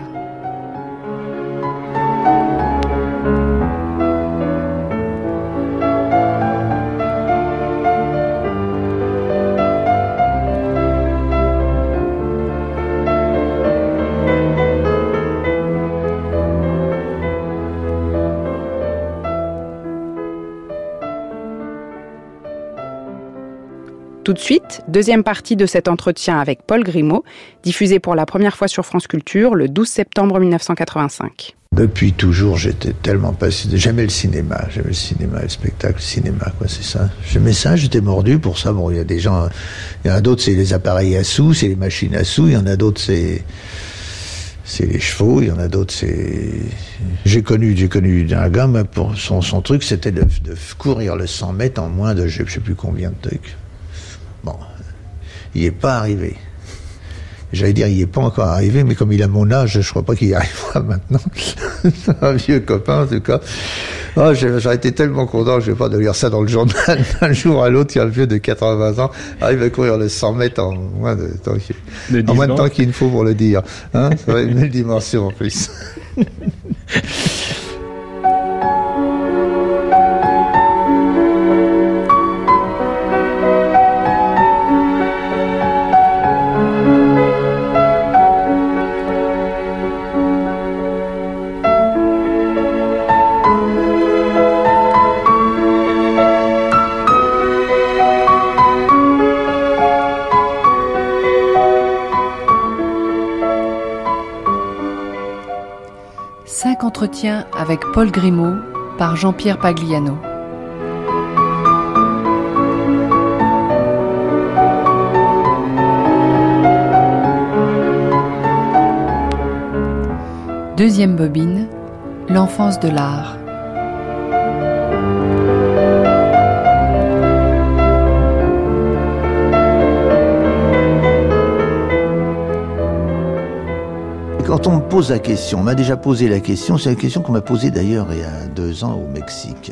Tout de suite, deuxième partie de cet entretien avec Paul Grimaud, diffusé pour la première fois sur France Culture le douze septembre mille neuf cent quatre-vingt-cinq. Depuis toujours, j'étais tellement passionné. J'aimais le cinéma, j'aimais le cinéma, le spectacle, le cinéma, quoi, c'est ça. J'aimais ça, j'étais mordu pour ça. Bon, il y a des gens, il y en a d'autres, c'est les appareils à sous, c'est les machines à sous, il y en a d'autres, c'est... c'est les chevaux, il y en a d'autres, c'est... J'ai connu, j'ai connu un gars, pour son, son truc, c'était de, de courir le cent mètres en moins de je sais plus combien de trucs. Bon, il n'est pas arrivé. J'allais dire, il n'est pas encore arrivé, mais comme il a mon âge, je crois pas qu'il y arrivera maintenant. C'est un vieux copain, en tout cas. Oh, j'aurais été tellement content, je ne vais pas de lire ça dans le journal. D'un jour à l'autre, il y a un vieux de quatre-vingts ans, arrive à courir le cent mètres en moins de temps, en moins de temps qu'il ne faut pour le dire. Hein, ça va une belle dimension en plus. Entretien avec Paul Grimaud par Jean-Pierre Pagliano. Deuxième bobine, l'enfance de l'art. Quand on me pose la question, on m'a déjà posé la question, c'est la question qu'on m'a posée d'ailleurs il y a deux ans au Mexique.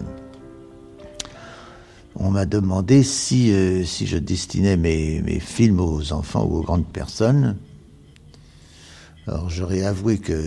On m'a demandé si, euh, si je destinais mes, mes films aux enfants ou aux grandes personnes. Alors j'aurais avoué que,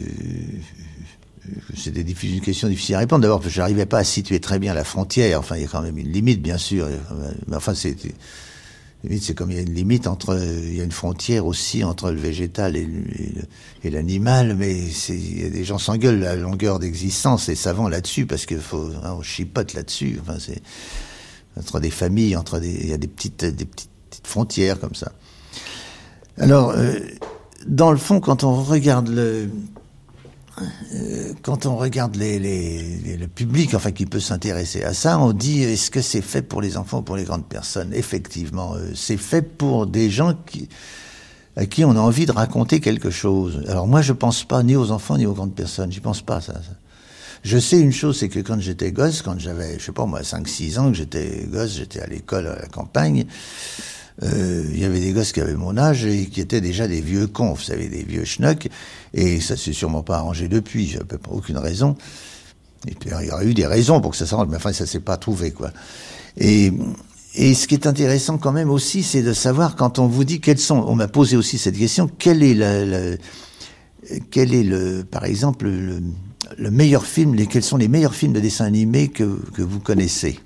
que c'était une question difficile à répondre. D'abord parce que je n'arrivais pas à situer très bien la frontière. Enfin, il y a quand même une limite, bien sûr. Mais enfin, c'est... C'est comme il y a une limite entre, il y a une frontière aussi entre le végétal et, le, et l'animal, mais c'est, il y a des gens s'engueulent à longueur d'existence, les savants là-dessus, parce qu'il faut, hein, on chipote là-dessus. Enfin, c'est entre des familles, entre des, il y a des petites, des petites, petites frontières comme ça. Alors, euh, dans le fond, quand on regarde le, euh, quand on regarde les, les, les, le public, enfin, qui peut s'intéresser à ça, on dit, est-ce que c'est fait pour les enfants ou pour les grandes personnes? Effectivement, euh, c'est fait pour des gens qui, à qui on a envie de raconter quelque chose. Alors moi, je pense pas ni aux enfants ni aux grandes personnes, j'y pense pas, ça, ça. Je sais une chose, c'est que quand j'étais gosse, quand j'avais, je sais pas moi, cinq six ans, que j'étais gosse, j'étais à l'école à la campagne, Euh, il y avait des gosses qui avaient mon âge et qui étaient déjà des vieux cons, vous savez, des vieux schnocks, et ça s'est sûrement pas arrangé depuis, j'ai à peu près aucune raison. Et puis, il y aurait eu des raisons pour que ça s'arrange, mais enfin, ça s'est pas trouvé, quoi. Et, et ce qui est intéressant quand même aussi, c'est de savoir, quand on vous dit quels sont, on m'a posé aussi cette question, quel est la, la quel est le, par exemple, le, le meilleur film, les, quels sont les meilleurs films de dessin animé que, que vous connaissez?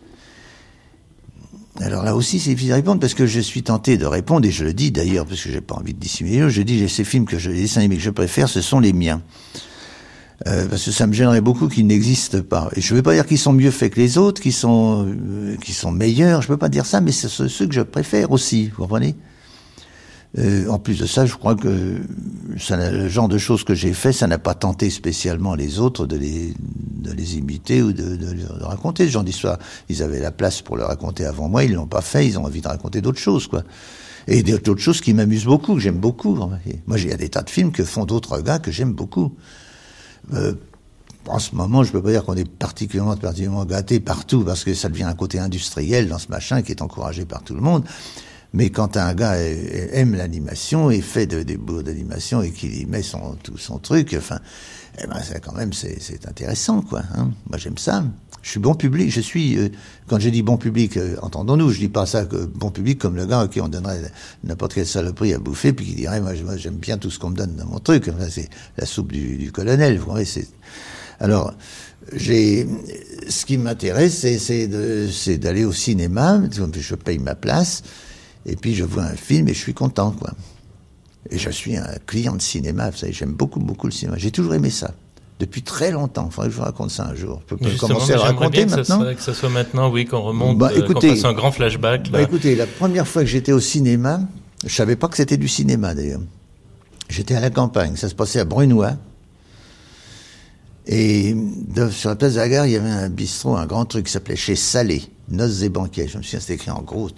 Alors là aussi, c'est difficile à répondre parce que je suis tenté de répondre, et je le dis d'ailleurs, parce que j'ai pas envie de dissimuler, je dis, ces films que je, les dessins animés que je préfère, ce sont les miens. Euh, parce que ça me gênerait beaucoup qu'ils n'existent pas. Et je ne veux pas dire qu'ils sont mieux faits que les autres, qu'ils sont, euh, qu'ils sont meilleurs, je ne veux pas dire ça, mais c'est ceux que je préfère aussi, vous comprenez ? euh, En plus de ça, je crois que ça, le genre de choses que j'ai fait, ça n'a pas tenté spécialement les autres de les, de les imiter ou de, de, de raconter ce genre d'histoire. Ils avaient la place pour le raconter avant moi, ils ne l'ont pas fait, ils ont envie de raconter d'autres choses, quoi. Et d'autres choses qui m'amusent beaucoup, que j'aime beaucoup. Moi, il y a des tas de films que font d'autres gars que j'aime beaucoup. Euh, en ce moment, je peux pas dire qu'on est particulièrement, particulièrement gâté partout, parce que ça devient un côté industriel dans ce machin qui est encouragé par tout le monde. Mais quand un gars aime l'animation et fait de, des bouts d'animation et qu'il y met son, tout son truc, enfin, eh ben, ça, quand même, c'est, c'est intéressant, quoi. Hein. Moi, j'aime ça. Je suis bon public. Je suis, euh, quand je dis bon public, euh, entendons-nous, je dis pas ça que bon public comme le gars à qui on donnerait n'importe quelle saloperie à bouffer, puis qui dirait, moi, moi, j'aime bien tout ce qu'on me donne dans mon truc. Enfin, c'est la soupe du, du colonel. Vous voyez, c'est. Alors, j'ai, ce qui m'intéresse, c'est, c'est, de, c'est d'aller au cinéma. Je paye ma place, et puis je vois un film et je suis content, quoi. Et je suis un client de cinéma. Vous savez, j'aime beaucoup, beaucoup le cinéma. J'ai toujours aimé ça. Depuis très longtemps. Il faudrait que je vous raconte ça un jour. Je peux commencer à raconter bien maintenant. Que ça, soit, que ça soit maintenant, oui, qu'on remonte, bah, écoutez, qu'on fasse un grand flashback. Bah, écoutez, la première fois que j'étais au cinéma, je savais pas que c'était du cinéma d'ailleurs. J'étais à la campagne. Ça se passait à Brunois. Et de, sur la place de la gare, il y avait un bistrot, un grand truc qui s'appelait Chez Salé, Noces et banquets. Je me souviens, c'était écrit en gros.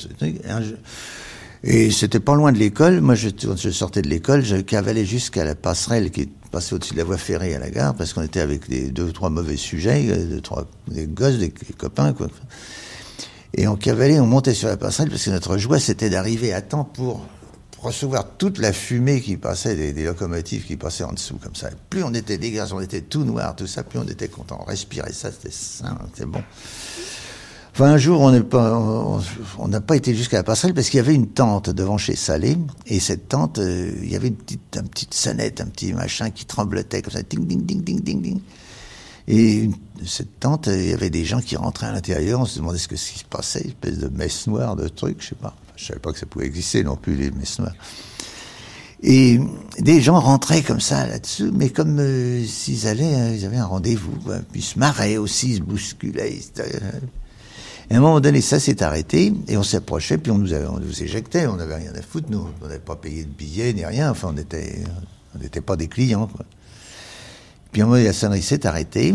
Et c'était pas loin de l'école. Moi, je, je sortais de l'école, je cavalais jusqu'à la passerelle qui passait au-dessus de la voie ferrée à la gare, parce qu'on était avec des deux ou trois mauvais sujets, deux, trois, des gosses, des, des copains, quoi. Et on cavalait, on montait sur la passerelle, parce que notre joie, c'était d'arriver à temps pour recevoir toute la fumée qui passait, des, des locomotives qui passaient en dessous, comme ça. Plus on était dégueulasse, on était tout noir, tout ça, plus on était content. On respirait ça, c'était sain, c'était bon. Enfin, un jour, on n'est pas, on n'a pas été jusqu'à la passerelle parce qu'il y avait une tente devant Chez Salé, et cette tente, euh, il y avait une petite, une petite sonnette, un petit machin qui tremblotait comme ça, ding, ding, ding, ding, ding, ding. Et une, cette tente, il y avait des gens qui rentraient à l'intérieur, on se demandait ce, que, ce qui se passait, une espèce de messe noire, de trucs, je sais pas. Je savais pas que ça pouvait exister non plus, les messes noires. Et des gens rentraient comme ça là-dessus, mais comme euh, s'ils allaient, euh, ils avaient un rendez-vous, quoi. Puis ils se marraient aussi, ils se bousculaient. Ils se... Et à un moment donné, ça s'est arrêté, et on s'approchait, puis on nous, avait, on nous éjectait, on n'avait rien à foutre, nous. On n'avait pas payé de billets, ni rien, enfin, on était, on n'était pas des clients, quoi. Puis à un moment donné, la sonnerie s'est arrêtée,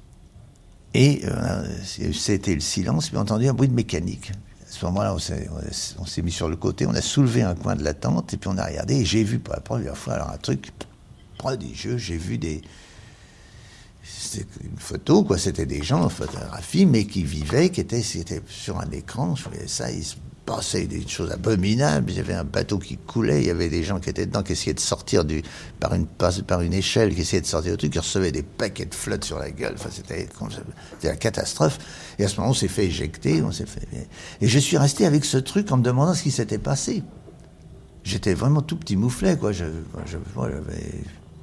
et euh, c'était le silence, puis on a entendu un bruit de mécanique. À ce moment-là, on s'est, on s'est mis sur le côté, on a soulevé un coin de la tente, et puis on a regardé, et j'ai vu pour la première fois, alors un truc prodigieux, j'ai vu des... C'était une photo, quoi, c'était des gens en photographie, mais qui vivaient, qui étaient, c'était sur un écran, je voyais ça, il se passait des choses abominables, il y avait un bateau qui coulait, il y avait des gens qui étaient dedans, qui essayaient de sortir du, par une, par une échelle, qui essayaient de sortir du truc, qui recevaient des paquets de flotte sur la gueule, enfin, c'était, c'était la catastrophe. Et à ce moment, on s'est fait éjecter, on s'est fait, et je suis resté avec ce truc en me demandant ce qui s'était passé. J'étais vraiment tout petit mouflet, quoi, je, je, moi, j'avais,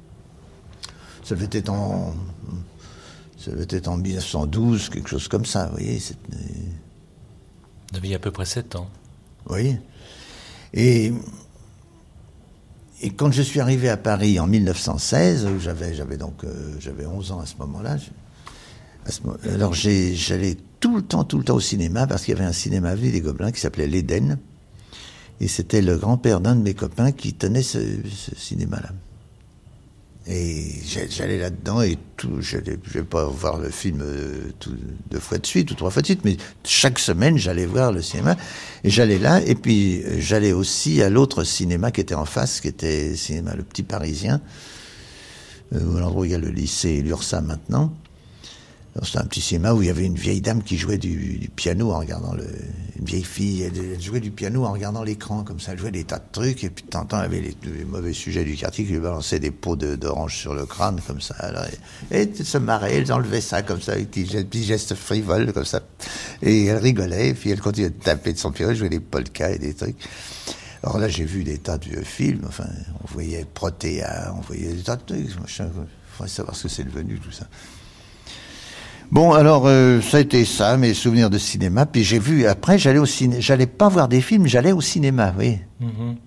ça devait être en, ça devait être en dix-neuf cent douze, quelque chose comme ça, vous voyez. C'était... Vous aviez à peu près sept ans. Oui. Et, et quand je suis arrivé à Paris en mille neuf cent seize, j'avais, j'avais donc, euh, j'avais onze ans à ce moment-là. À ce moment, alors j'ai, j'allais tout le temps, tout le temps au cinéma, parce qu'il y avait un cinéma avenue des Gobelins qui s'appelait l'Éden. Et c'était le grand-père d'un de mes copains qui tenait ce, ce cinéma-là. Et j'allais là-dedans et tout, je ne vais pas voir le film tout, deux fois de suite ou trois fois de suite, mais chaque semaine j'allais voir le cinéma et j'allais là, et puis j'allais aussi à l'autre cinéma qui était en face, qui était le cinéma Le Petit Parisien, euh, à l'endroit où il y a le lycée et l'Ursa maintenant. C'était un petit cinéma où il y avait une vieille dame qui jouait du, du piano en regardant le... Une vieille fille, elle, elle jouait du piano en regardant l'écran, comme ça. Elle jouait des tas de trucs, et puis de temps en temps, elle avait les, les mauvais sujets du quartier qui lui balançaient des pots de, d'orange sur le crâne, comme ça. Alors, et, et elle se marrait, elle enlevait ça, comme ça, avec des petits gestes frivoles, comme ça. Et elle rigolait, et puis elle continuait de taper de son piano, elle jouait des polkas et des trucs. Alors là, j'ai vu des tas de vieux films, enfin, on voyait Protéa, on voyait des tas de trucs, machin. Il faudrait savoir ce que c'est devenu, tout ça. Bon, alors, euh, ça a été ça, mes souvenirs de cinéma. Puis j'ai vu, après, j'allais au cinéma. J'allais pas voir des films, j'allais au cinéma, oui. Mm-hmm.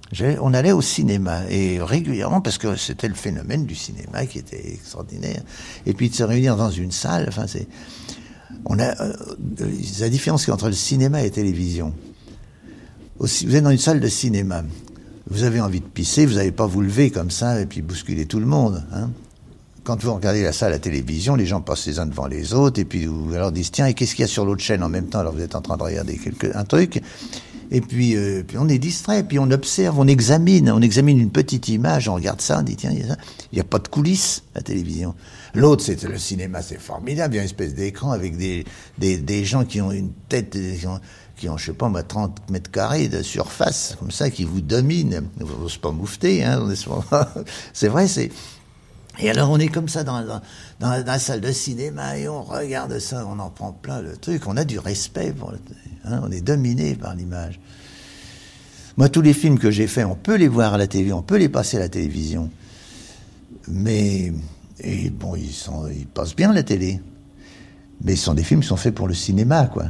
J'ai, on allait au cinéma, et régulièrement, parce que c'était le phénomène du cinéma qui était extraordinaire. Et puis de se réunir dans une salle, enfin c'est... On a euh, la différence entre le cinéma et la télévision. Aussi, vous êtes dans une salle de cinéma, vous avez envie de pisser, vous n'allez pas vous lever comme ça et puis bousculer tout le monde. Hein. Quand vous regardez la salle à la télévision, les gens passent les uns devant les autres et puis vous alors disent tiens, et qu'est-ce qu'il y a sur l'autre chaîne en même temps? Alors vous êtes en train de regarder quelque, un truc. Et puis, euh, puis on est distrait, puis on observe, on examine, on examine une petite image, on regarde ça, on dit tiens, il y a ça. Il n'y a pas de coulisses à la télévision. L'autre, c'est le cinéma, c'est formidable, il y a une espèce d'écran avec des, des, des gens qui ont une tête, qui ont, qui ont je sais pas, moi, trente mètres carrés de surface, comme ça, qui vous dominent. Vous n'osez pas moufter, hein, c'est vrai, c'est... Et alors on est comme ça dans, dans, dans, la, dans la salle de cinéma et on regarde ça, on en prend plein le truc, on a du respect pour le, hein, on est dominé par l'image. Moi, tous les films que j'ai faits, on peut les voir à la télé, on peut les passer à la télévision, mais et bon, ils sont, ils passent bien à la télé, mais ce sont des films qui sont faits pour le cinéma, quoi.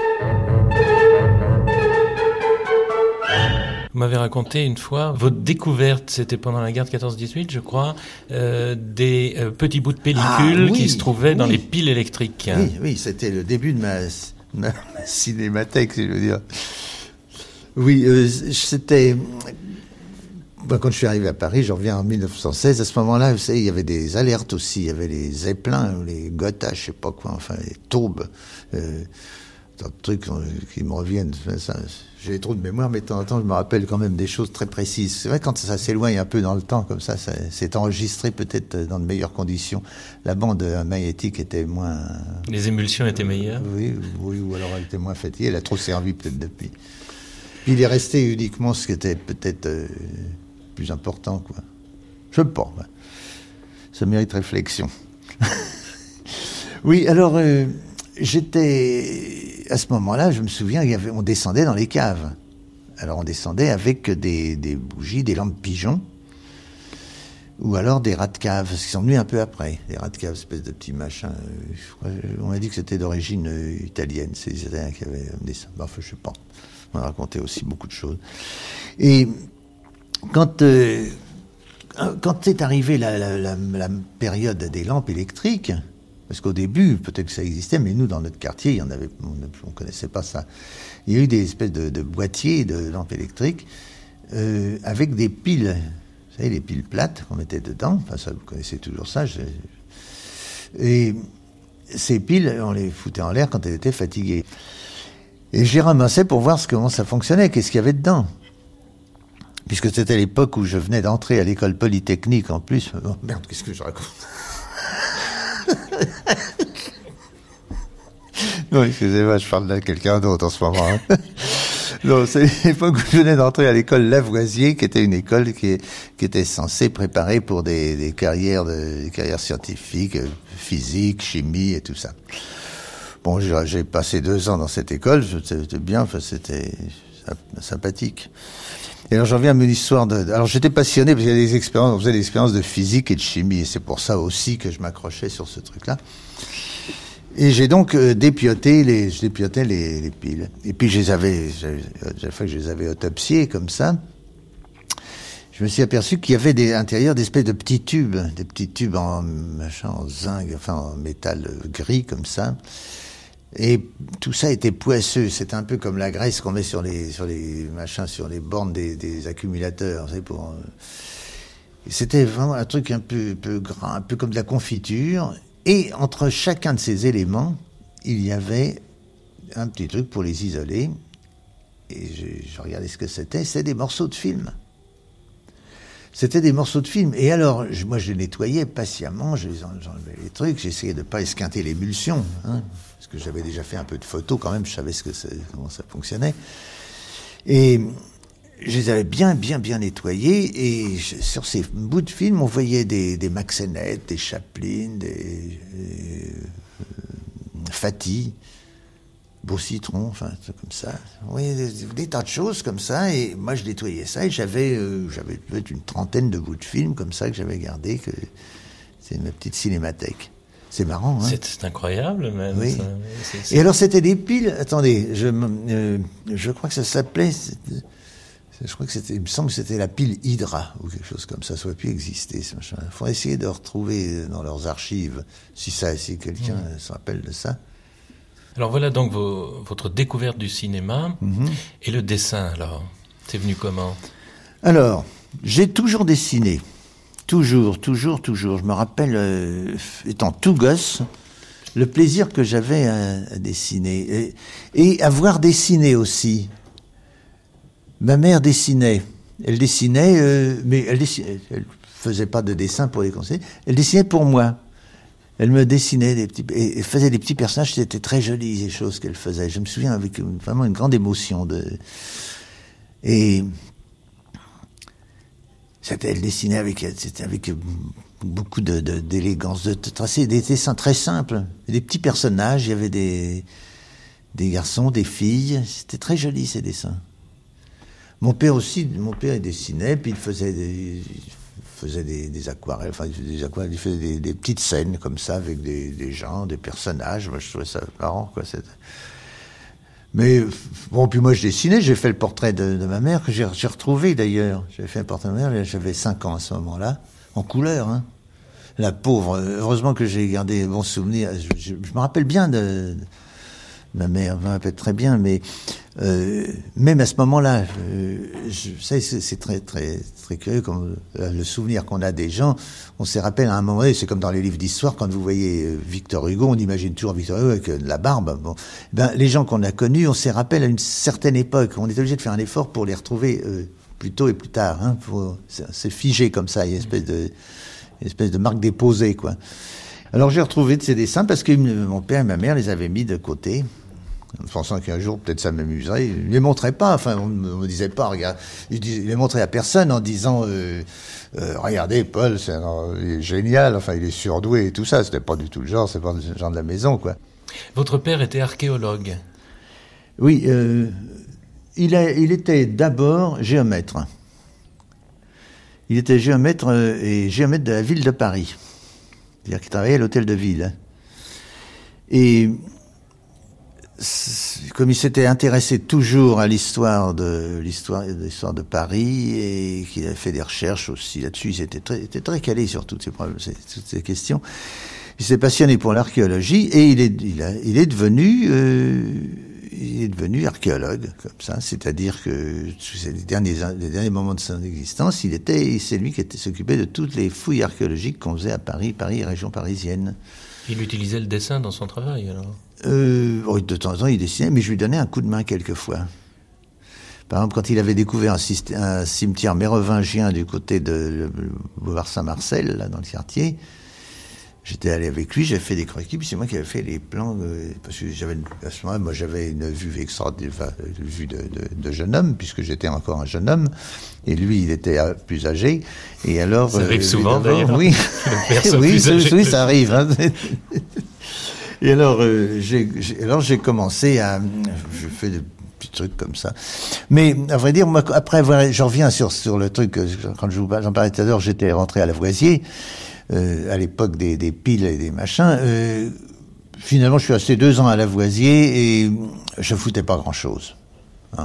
Vous m'avez raconté une fois, votre découverte, c'était pendant la guerre de quatorze dix-huit, je crois, euh, des euh, petits bouts de pellicules ah, oui, qui se trouvaient oui. dans les piles électriques. Oui, oui, c'était le début de ma, ma, ma cinémathèque, si je veux dire. Oui, euh, c'était... Bon, quand je suis arrivé à Paris, je reviens en mille neuf cent seize, à ce moment-là, vous savez, il y avait des alertes aussi, il y avait les Zeppelin, les Gotha, je sais pas quoi, enfin, les Taubes, euh, tant de trucs qui me reviennent, ça... J'ai trop de mémoire, mais de temps en temps, je me rappelle quand même des choses très précises. C'est vrai, quand ça s'éloigne un peu dans le temps, comme ça, ça c'est enregistré peut-être dans de meilleures conditions. La bande magnétique était moins... Les émulsions étaient meilleures. Oui, oui, ou alors elle était moins fatiguée. Elle a trop servi peut-être depuis. Puis il est resté uniquement ce qui était peut-être euh, plus important, quoi. Je sais pas. Ouais. Ça mérite réflexion. Oui, alors, euh, j'étais... À ce moment-là, je me souviens, il y avait, on descendait dans les caves. Alors on descendait avec des, des bougies, des lampes pigeons, ou alors des rats de cave, qui sont venus un peu après. Des rats de cave, espèce de petits machins. Euh, on m'a dit que c'était d'origine euh, italienne, c'est les Italiens qui avaient amené ça. Bah, enfin, je sais pas. On a raconté aussi beaucoup de choses. Et quand, euh, quand est arrivée la, la, la, la période des lampes électriques, parce qu'au début, peut-être que ça existait, mais nous, dans notre quartier, il y en avait, on ne connaissait pas ça. Il y a eu des espèces de, de boîtiers de lampes électriques euh, avec des piles, vous savez, les piles plates qu'on mettait dedans. Enfin, ça, vous connaissez toujours ça. Je... Et ces piles, on les foutait en l'air quand elles étaient fatiguées. Et j'ai ramassé pour voir comment ça fonctionnait, qu'est-ce qu'il y avait dedans. Puisque c'était l'époque où je venais d'entrer à l'école polytechnique en plus. Oh, merde, qu'est-ce que je raconte? Non, excusez-moi, je parle de quelqu'un d'autre en ce moment. Hein. Non, c'est l'époque où je venais d'entrer à l'école Lavoisier, qui était une école qui, qui était censée préparer pour des, des carrières, de, des carrières scientifiques, physique, chimie et tout ça. Bon, j'ai, j'ai passé deux ans dans cette école, c'était bien, enfin, c'était sympathique. Et alors j'en viens à mon histoire de... Alors j'étais passionné parce qu'il y a des expériences, on faisait des expériences de physique et de chimie, et c'est pour ça aussi que je m'accrochais sur ce truc-là. Et j'ai donc euh, dépioté les, je dépiotais les, les piles. Et puis je les avais, chaque fois que je les avais autopsiées comme ça, je me suis aperçu qu'il y avait des, à l'intérieur des espèces de petits tubes, des petits tubes en machin, en zinc, enfin en métal gris comme ça. Et tout ça était poisseux, c'était un peu comme la graisse qu'on met sur les sur les machins, sur les bornes des, des accumulateurs, c'est pour. C'était vraiment un truc un peu peu gras, un peu comme de la confiture. Et entre chacun de ces éléments, il y avait un petit truc pour les isoler. Et je, je regardais ce que c'était. C'était des morceaux de film. C'était des morceaux de film. Et alors, je, moi, je les nettoyais patiemment. Je les enlevais les trucs. J'essayais de ne pas esquinter l'émulsion, hein, parce que j'avais déjà fait un peu de photos quand même. Je savais ce que c'est, comment ça fonctionnait. Et je les avais bien, bien, bien nettoyés. Et je, sur ces bouts de film, on voyait des, des Mack Sennett, des Chaplin, des, des euh, Fatih, Beau Citron, enfin, comme ça. Oui, des, des tas de choses comme ça. Et moi, je nettoyais ça. Et j'avais, euh, j'avais peut-être une trentaine de bouts de film comme ça que j'avais gardé. Que c'est ma petite cinémathèque. C'est marrant, hein. C'est, c'est incroyable, même. Oui. Ça, c'est, c'est... Et alors, c'était des piles. Attendez, je, euh, je crois que ça s'appelait. je crois que c'était, il me semble que c'était la pile Hydra ou quelque chose comme ça. Ça aurait pu exister, ce machin. Il faudrait essayer de retrouver dans leurs archives si ça, si quelqu'un mmh. se rappelle de ça. Alors voilà donc vos, votre découverte du cinéma mmh. et le dessin. Alors, c'est venu comment? Alors, j'ai toujours dessiné, toujours, toujours, toujours. Je me rappelle, euh, étant tout gosse, le plaisir que j'avais à, à dessiner et, et à voir dessiner aussi. Ma mère dessinait. Elle dessinait, euh, mais elle dessinait, elle faisait pas de dessin pour les conseiller. Elle dessinait pour moi. Elle me dessinait des petits, et, et faisait des petits personnages. C'était très joli, les choses qu'elle faisait. Je me souviens avec une, vraiment une grande émotion de. Et c'était, elle dessinait avec, c'était avec beaucoup de, de, d'élégance, de tracer des dessins très simples, des petits personnages. Il y avait des, des garçons, des filles. C'était très joli ces dessins. Mon père aussi, mon père il dessinait, puis il faisait des, il faisait des, des aquarelles, enfin il faisait des aquarelles, il faisait des, des petites scènes comme ça avec des, des gens, des personnages. Moi je trouvais ça marrant, quoi. C'était... Mais bon, puis moi je dessinais, j'ai fait le portrait de, de ma mère que j'ai, j'ai retrouvé d'ailleurs. J'avais fait un portrait de ma mère, j'avais cinq ans à ce moment-là, en couleur, hein. La pauvre, heureusement que j'ai gardé bons souvenirs. Je, je, je me rappelle bien de, de ma mère, je me rappelle très bien, mais euh, même à ce moment-là, euh, je, ça, c'est, c'est très très très curieux, comme euh, le souvenir qu'on a des gens. On se rappelle à un moment donné, c'est comme dans les livres d'histoire, quand vous voyez euh, Victor Hugo, on imagine toujours Victor Hugo avec euh, la barbe. Bon, ben les gens qu'on a connus, on se rappelle à une certaine époque. On est obligé de faire un effort pour les retrouver euh, plus tôt et plus tard. Hein, pour, c'est, c'est figé comme ça, il y a une espèce de une espèce de marque déposée, quoi. Alors j'ai retrouvé de ces dessins parce que mon père et ma mère les avaient mis de côté, en pensant qu'un jour, peut-être ça m'amuserait. Ils ne les montraient pas, enfin, on ne me disait pas, regarde, ils ne les montraient à personne en disant, euh, euh, regardez, Paul, c'est un, il est génial, enfin, il est surdoué et tout ça. C'était pas du tout le genre, c'est pas le genre de la maison, quoi. Votre père était archéologue. Oui, euh, il, a, il était d'abord géomètre. Il était géomètre euh, et géomètre de la ville de Paris. C'est-à-dire qu'il travaillait à l'hôtel de ville. Et comme il s'était intéressé toujours à l'histoire de l'histoire, de l'histoire de Paris et qu'il avait fait des recherches aussi là-dessus, il était très, était très calé sur toutes ces problèmes, toutes ces questions. Il s'est passionné pour l'archéologie et il est, il a, il est devenu, euh, il est devenu archéologue comme ça. C'est-à-dire que les derniers, les derniers moments de son existence, il était, c'est lui qui était s'occupait de toutes les fouilles archéologiques qu'on faisait à Paris, Paris et région parisienne. Il utilisait le dessin dans son travail, alors? Euh, oh, de temps en temps, il dessinait, mais je lui donnais un coup de main quelquefois. Par exemple, quand il avait découvert un, système, un cimetière mérovingien du côté de boulevard Saint-Marcel, là, dans le quartier, j'étais allé avec lui, j'ai fait des croquis, puis c'est moi qui avais fait les plans, euh, parce que j'avais, à ce moment-là, moi, j'avais une vue extraordinaire, une vue de, de, de jeune homme, puisque j'étais encore un jeune homme, et lui, il était plus âgé, et alors... Ça arrive euh, souvent, d'ailleurs. Oui, oui, oui, ça arrive, hein. Et alors, euh, j'ai, j'ai, alors j'ai commencé à... Je fais des petits trucs comme ça. Mais, à vrai dire, moi, après avoir... Je reviens sur, sur le truc, quand je vous, j'en parlais tout à l'heure, j'étais rentré à Lavoisier, euh, à l'époque des, des piles et des machins. Euh, finalement, je suis resté deux ans à Lavoisier et je foutais pas grand-chose. Hein.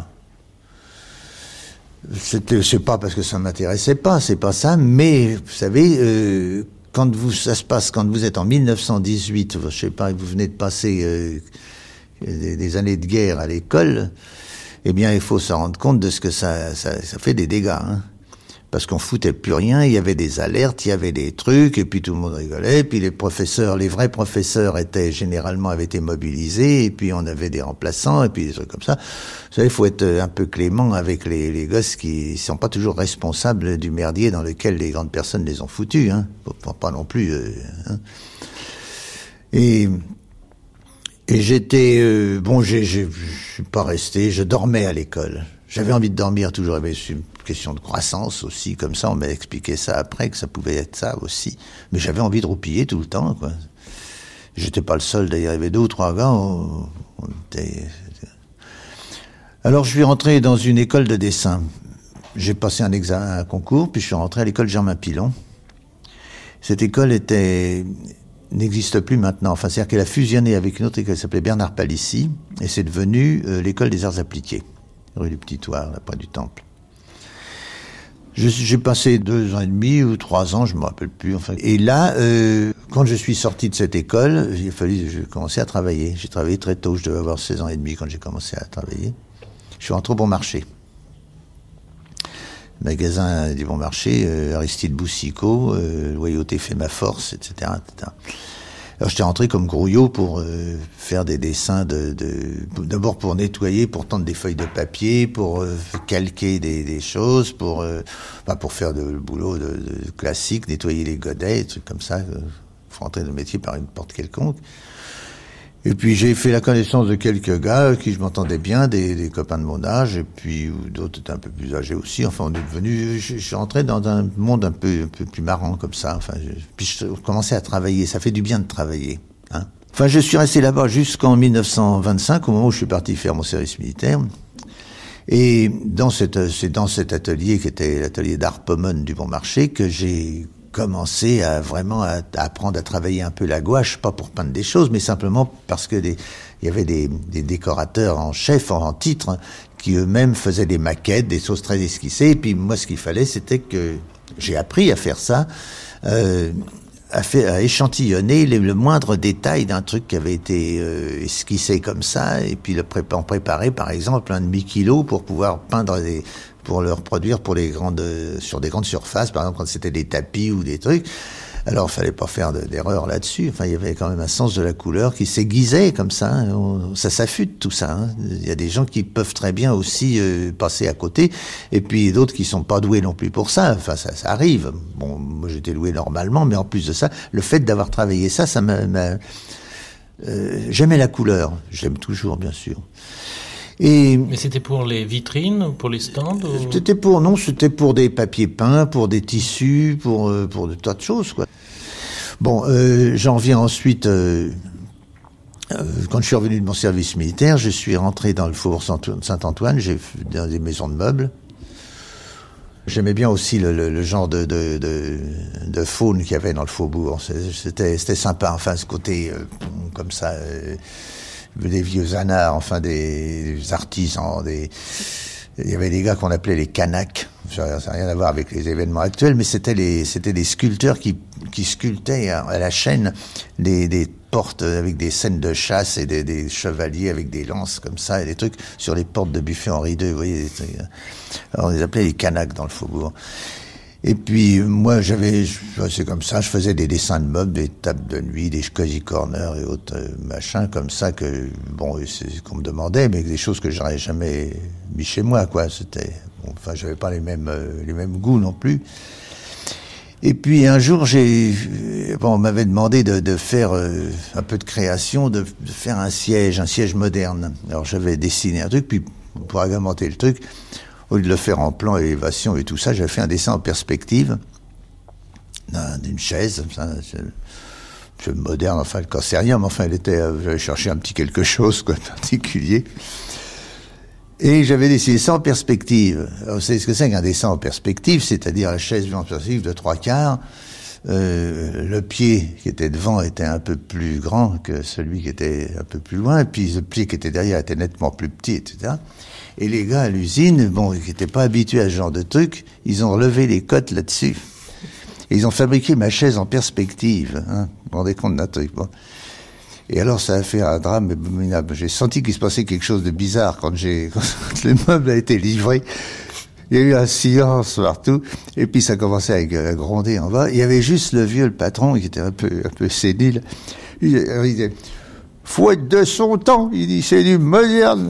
C'était, c'est pas parce que ça m'intéressait pas, c'est pas ça, mais, vous savez... Euh, Quand vous, ça se passe, quand vous êtes en mille neuf cent dix-huit, je sais pas, vous venez de passer euh, des, des années de guerre à l'école, eh bien, il faut se rendre compte de ce que ça, ça, ça fait des dégâts, hein. Parce qu'on foutait plus rien, il y avait des alertes, il y avait des trucs, et puis tout le monde rigolait, puis les professeurs, les vrais professeurs étaient, généralement, avaient été mobilisés, et puis on avait des remplaçants, et puis des trucs comme ça. Vous savez, il faut être un peu clément avec les, les gosses qui sont pas toujours responsables du merdier dans lequel les grandes personnes les ont foutus, hein. Pas, pas non plus, euh, hein. Et, et j'étais, euh, bon, j'ai, j'ai, je suis pas resté, je dormais à l'école. J'avais envie de dormir toujours, mais c'est une question de croissance aussi, comme ça, on m'a expliqué ça après, que ça pouvait être ça aussi. Mais j'avais envie de roupiller tout le temps, quoi. J'étais pas le seul, d'ailleurs, il y avait deux ou trois gars, on, on était... Alors, je suis rentré dans une école de dessin. J'ai passé un examen, un concours, puis je suis rentré à l'école Germain Pilon. Cette école était... n'existe plus maintenant. Enfin, c'est-à-dire qu'elle a fusionné avec une autre école qui s'appelait Bernard Palissy, et c'est devenu euh, l'école des arts appliqués, rue du Petit Thouars, là, près du Temple. Je, j'ai passé deux ans et demi ou trois ans, je me rappelle plus. Enfin, et là, euh, quand je suis sorti de cette école, il a fallu, j'ai commencé à travailler. J'ai travaillé très tôt. Je devais avoir seize ans et demi quand j'ai commencé à travailler. Je suis rentré au Bon Marché. Magasin du Bon Marché, euh, Aristide Boussicot, euh, Loyauté fait ma force, et cetera, et cetera. Alors j'étais rentré comme grouillot pour euh, faire des dessins de, de d'abord pour nettoyer, pour tendre des feuilles de papier, pour euh, calquer des, des choses, pour euh, enfin, pour faire de, le boulot de, de classique, nettoyer les godets, des trucs comme ça. Euh, faut rentrer dans le métier par une porte quelconque. Et puis j'ai fait la connaissance de quelques gars qui je m'entendais bien, des, des copains de mon âge, et puis d'autres étaient un peu plus âgés aussi. Enfin, on est devenu, je, je suis rentré dans un monde un peu, un peu plus marrant comme ça. Enfin, je, puis je commençais à travailler. Ça fait du bien de travailler, hein. Enfin, je suis resté là-bas jusqu'en mille neuf cent vingt-cinq, au moment où je suis parti faire mon service militaire. Et dans cette, c'est dans cet atelier qui était l'atelier d'art Pomone du Bon Marché que j'ai commencé à vraiment à, à apprendre à travailler un peu la gouache, pas pour peindre des choses, mais simplement parce que des, il y avait des, des décorateurs en chef, en, en titre, qui eux-mêmes faisaient des maquettes, des choses très esquissées. Et puis moi, ce qu'il fallait, c'était que j'ai appris à faire ça, euh, à, fait, à échantillonner les, le moindre détail d'un truc qui avait été euh, esquissé comme ça, et puis le pré- en préparer, par exemple, un demi-kilo pour pouvoir peindre des pour le reproduire pour les grandes, sur des grandes surfaces, par exemple quand c'était des tapis ou des trucs. Alors, il fallait pas faire de, d'erreur là-dessus. Enfin, il y avait quand même un sens de la couleur qui s'aiguisait comme ça. Hein. Ça s'affûte tout ça. Hein. Il y a des gens qui peuvent très bien aussi euh, passer à côté, et puis d'autres qui sont pas doués non plus pour ça. Enfin, ça, ça arrive. Bon, moi j'étais doué normalement, mais en plus de ça, le fait d'avoir travaillé ça, ça m'a, m'a euh, j'aimais la couleur. J'aime toujours, bien sûr. Et mais c'était pour les vitrines, pour les stands ou... C'était pour, non, c'était pour des papiers peints, pour des tissus, pour, pour de tas de choses, quoi. Bon, euh, j'en viens ensuite, euh, euh, quand je suis revenu de mon service militaire, je suis rentré dans le faubourg Saint-Antoine, j'ai dans des maisons de meubles. J'aimais bien aussi le, le, le genre de, de, de, de faune qu'il y avait dans le faubourg. C'était, c'était sympa, enfin, ce côté, euh, comme ça, euh, des vieux anards, enfin des, des artisans, des... il y avait des gars qu'on appelait les Kanaks. Ça n'a rien à voir avec les événements actuels, mais c'était les, c'était des sculpteurs qui, qui sculptaient à, à la chaîne des, des portes avec des scènes de chasse et des, des chevaliers avec des lances comme ça et des trucs sur les portes de buffet Henri deux. Vous voyez, alors on les appelait les Kanaks dans le faubourg. Et puis, moi, j'avais, c'est comme ça, je faisais des dessins de meubles, des tables de nuit, des cozy corners et autres euh, machins comme ça que, bon, c'est qu'on me demandait, mais des choses que j'aurais jamais mis chez moi, quoi. C'était, bon, enfin, j'avais pas les mêmes, euh, les mêmes goûts non plus. Et puis, un jour, j'ai, bon, on m'avait demandé de, de faire euh, un peu de création, de, de faire un siège, un siège moderne. Alors, j'avais dessiné un truc, puis pour agrémenter le truc, au lieu de le faire en plan, élévation et tout ça, j'avais fait un dessin en perspective d'une chaise, ça, c'est moderne, enfin, le cas c'est rien, mais enfin, elle était, j'avais cherché un petit quelque chose, quoi, particulier. Et j'avais dessiné ça en perspective. Alors, vous savez ce que c'est qu'un dessin en perspective, c'est-à-dire la chaise en perspective de trois quarts, euh, le pied qui était devant était un peu plus grand que celui qui était un peu plus loin, et puis le pied qui était derrière était nettement plus petit, et cetera. Et les gars à l'usine, bon, qui n'étaient pas habitués à ce genre de truc, ils ont relevé les cotes là-dessus. Et ils ont fabriqué ma chaise en perspective, hein. Vous vous rendez compte d'un truc, bon. Et alors, ça a fait un drame abominable. J'ai senti qu'il se passait quelque chose de bizarre quand j'ai, quand le meuble a été livré. Il y a eu un silence partout. Et puis, ça commençait à gronder en bas. Il y avait juste le vieux, le patron, qui était un peu, un peu sénile. Il, il disait, faut être de son temps. Il dit, c'est du moderne.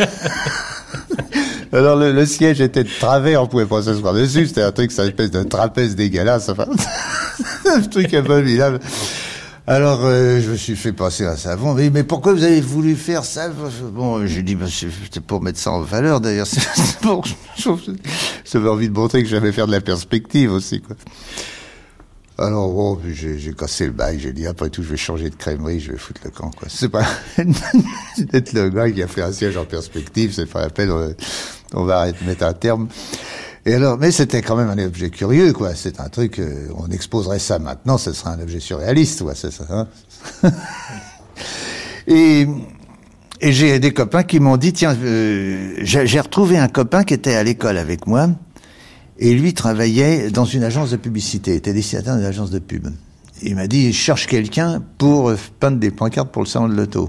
Alors le, le siège était de travers, on pouvait pas s'asseoir dessus, c'était un truc, c'est une espèce de trapèze dégueulasse, enfin, un truc abominable. Alors euh, je me suis fait passer un savon, mais, mais pourquoi vous avez voulu faire ça? Bon, j'ai dit, bah, c'était pour mettre ça en valeur d'ailleurs, c'est pour, j'avais envie de montrer que j'avais faire de la perspective aussi, quoi. Alors bon, j'ai, j'ai cassé le bail, j'ai dit après tout je vais changer de crèmerie, je vais foutre le camp, quoi. C'est pas d'être le gars qui a fait un siège en perspective, c'est pas la peine, on, on va arrêter, mettre un terme. Et alors, mais c'était quand même un objet curieux, quoi. C'est un truc, euh, on exposerait ça maintenant, ce serait un objet surréaliste, quoi, c'est ça, hein. et, et j'ai des copains qui m'ont dit, tiens, euh, j'ai, j'ai retrouvé un copain qui était à l'école avec moi. Et lui travaillait dans une agence de publicité, était dessinateur d'une agence de pub. Il m'a dit, je cherche quelqu'un pour peindre des pancartes pour le salon de l'auto.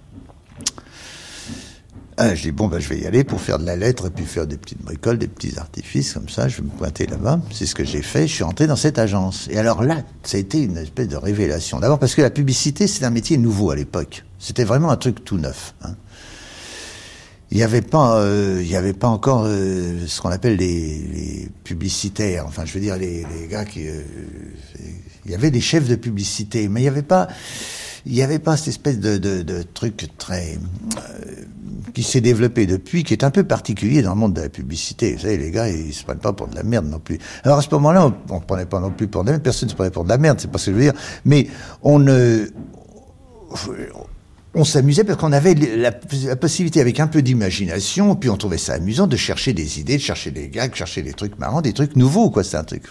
Ah, je dis, bon, ben, je vais y aller pour faire de la lettre et puis faire des petites bricoles, des petits artifices comme ça. Je vais me pointer là-bas. C'est ce que j'ai fait. Je suis entré dans cette agence. Et alors là, ça a été une espèce de révélation. D'abord parce que la publicité, c'est un métier nouveau à l'époque. C'était vraiment un truc tout neuf. Hein. Il n'y avait pas, euh, il y avait pas encore euh, ce qu'on appelle les, les publicitaires. Enfin, je veux dire, les, les gars qui... Euh, il y avait des chefs de publicité, mais il n'y avait pas... Il n'y avait pas cette espèce de, de, de truc très euh, qui s'est développé depuis, qui est un peu particulier dans le monde de la publicité. Vous savez, les gars, ils se prennent pas pour de la merde non plus. Alors à ce moment-là, on ne prenait pas non plus pour de la merde, personne ne se prenait pour de la merde, c'est pas ce que je veux dire. Mais on ne... On s'amusait parce qu'on avait la, la possibilité, avec un peu d'imagination, puis on trouvait ça amusant de chercher des idées, de chercher des gags, de chercher des trucs marrants, des trucs nouveaux, quoi, c'est un truc...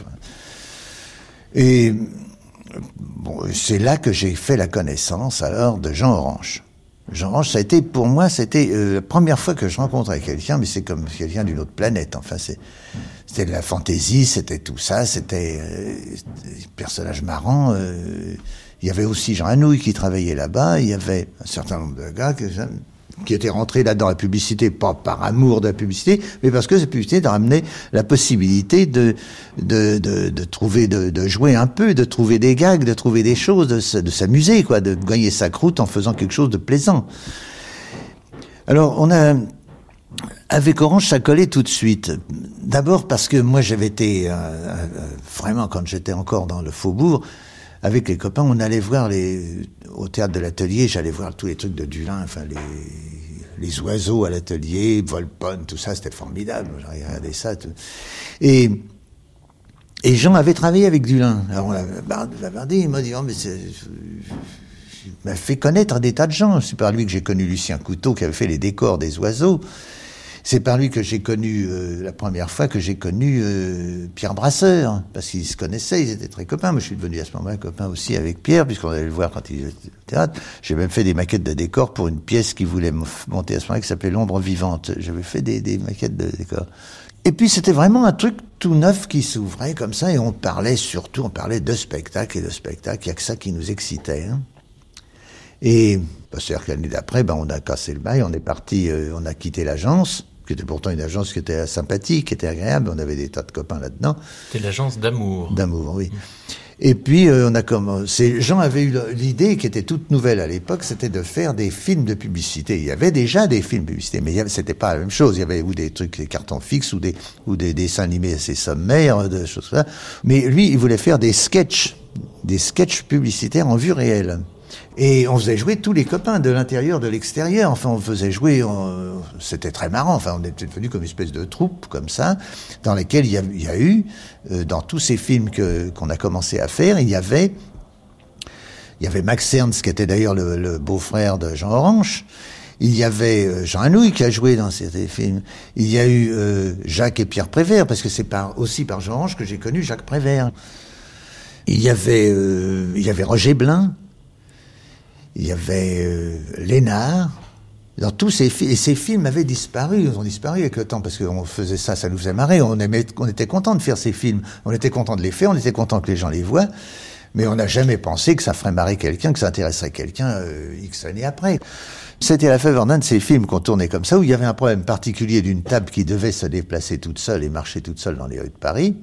Et... Bon, c'est là que j'ai fait la connaissance alors de Jean Orange. Jean Orange, ça a été pour moi, c'était euh, la première fois que je rencontrais quelqu'un, mais c'est comme quelqu'un d'une autre planète. Enfin, c'est, c'était de la fantaisie, c'était tout ça, c'était euh, des personnages marrants. Euh, il y avait aussi Jean Anouilh qui travaillait là-bas. Il y avait un certain nombre de gars que j'aime, qui étaient rentrés là-dedans la publicité, pas par amour de la publicité, mais parce que cette publicité ramenait la possibilité de de de, de trouver, de, de jouer un peu, de trouver des gags, de trouver des choses, de, de s'amuser, quoi, de gagner sa croûte en faisant quelque chose de plaisant. Alors, on a avec Orange, ça collait tout de suite. D'abord parce que moi, j'avais été euh, euh, vraiment quand j'étais encore dans le Faubourg. Avec les copains, on allait voir les, au théâtre de l'Atelier, j'allais voir tous les trucs de Dulin, enfin les, les oiseaux à l'Atelier, Volpone, tout ça, c'était formidable. J'ai regardé ça. Tout. Et, et Jean avait travaillé avec Dulin. Alors on l'avait bardé, il m'a dit, oh, mais c'est, il m'a fait connaître des tas de gens. C'est par lui que j'ai connu Lucien Couteau, qui avait fait les décors des oiseaux. C'est par lui que j'ai connu, euh, la première fois que j'ai connu euh, Pierre Brasseur, parce qu'ils se connaissaient, ils étaient très copains. Moi, je suis devenu à ce moment-là copain aussi avec Pierre, puisqu'on allait le voir quand il était au théâtre. J'ai même fait des maquettes de décors pour une pièce qu'il voulait monter à ce moment-là, qui s'appelait L'Ombre Vivante. J'avais fait des, des maquettes de décors. Et puis, c'était vraiment un truc tout neuf qui s'ouvrait comme ça, et on parlait surtout, on parlait de spectacle et de spectacle. Il n'y a que ça qui nous excitait, hein. Et, bah, c'est-à-dire que l'année d'après, ben, on a cassé le bail, on est parti, euh, on a quitté l'agence, qui était pourtant une agence qui était sympathique, qui était agréable, on avait des tas de copains là-dedans. C'était l'agence d'amour. D'amour, oui. Mmh. Et puis, euh, on a commencé... Jean avait eu l'idée, qui était toute nouvelle à l'époque, c'était de faire des films de publicité. Il y avait déjà des films de publicité, mais il y avait, c'était pas la même chose. Il y avait ou des trucs, des cartons fixes, ou des, ou des dessins animés assez sommaires, des choses comme ça. Mais lui, il voulait faire des sketchs, des sketchs publicitaires en vue réelle. Et on faisait jouer tous les copains de l'intérieur, de l'extérieur. Enfin, on faisait jouer, on... c'était très marrant. Enfin, on était devenu comme une espèce de troupe, comme ça, dans lesquelles il y a, il y a eu, euh, dans tous ces films que, qu'on a commencé à faire, il y avait, il y avait Max Ernst, qui était d'ailleurs le, le beau-frère de Jean Orange. Il y avait euh, Jean Anouilh qui a joué dans ces films. Il y a eu euh, Jacques et Pierre Prévert, parce que c'est par, aussi par Jean Orange que j'ai connu Jacques Prévert. Il y avait, euh, il y avait Roger Blin. Il y avait euh, Lénard, dans tous ces films, et ces films avaient disparu, ils ont disparu avec le temps, parce qu'on faisait ça, ça nous faisait marrer, on aimait, on était content de faire ces films, on était content de les faire, on était content que les gens les voient, mais on n'a jamais pensé que ça ferait marrer quelqu'un, que ça intéresserait quelqu'un euh, X années après. C'était à la faveur d'un de ces films qu'on tournait comme ça, où il y avait un problème particulier d'une table qui devait se déplacer toute seule et marcher toute seule dans les rues de Paris,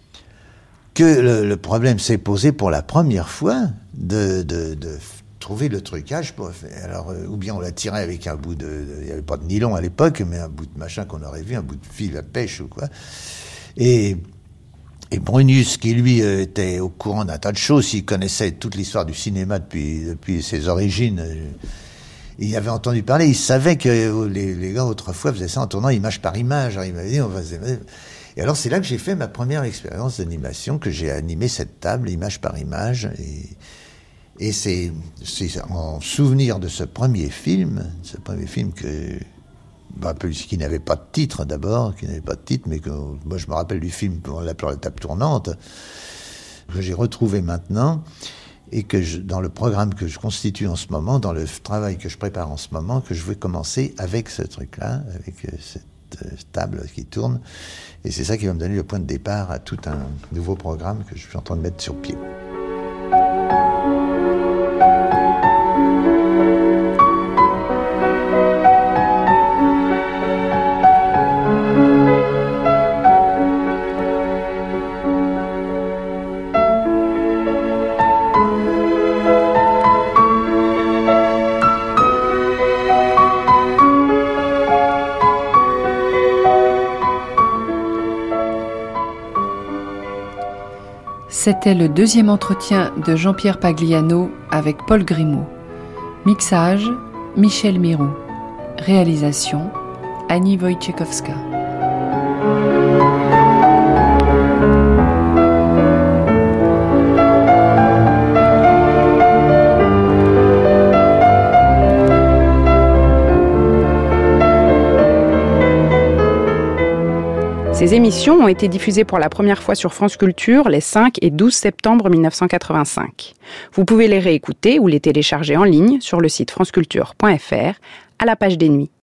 que le, le problème s'est posé pour la première fois de... de, de trouver le trucage pour faire. Alors, euh, ou bien on la tirait avec un bout de... Il n'y avait pas de nylon à l'époque, mais un bout de machin qu'on aurait vu, un bout de fil à pêche ou quoi. Et, et Brunius, qui lui euh, était au courant d'un tas de choses, il connaissait toute l'histoire du cinéma depuis, depuis ses origines, euh, il avait entendu parler, il savait que euh, les, les gars autrefois faisaient ça en tournant image par image. Alors, il m'avait dit, on va... Et alors c'est là que j'ai fait ma première expérience d'animation, que j'ai animé cette table, image par image, et... Et c'est, c'est en souvenir de ce premier film, ce premier film que, bah, qui n'avait pas de titre d'abord, qui n'avait pas de titre, mais que moi je me rappelle du film, on l'appelait La Table Tournante, que j'ai retrouvé maintenant, et que je, dans le programme que je constitue en ce moment, dans le travail que je prépare en ce moment, que je veux commencer avec ce truc-là, avec cette table qui tourne. Et c'est ça qui va me donner le point de départ à tout un nouveau programme que je suis en train de mettre sur pied. C'était le deuxième entretien de Jean-Pierre Pagliano avec Paul Grimaud. Mixage, Michel Mirou. Réalisation, Annie Wojciechowska. Ces émissions ont été diffusées pour la première fois sur France Culture les cinq et douze septembre mille neuf cent quatre-vingt-cinq. Vous pouvez les réécouter ou les télécharger en ligne sur le site franceculture point f r à la page des nuits.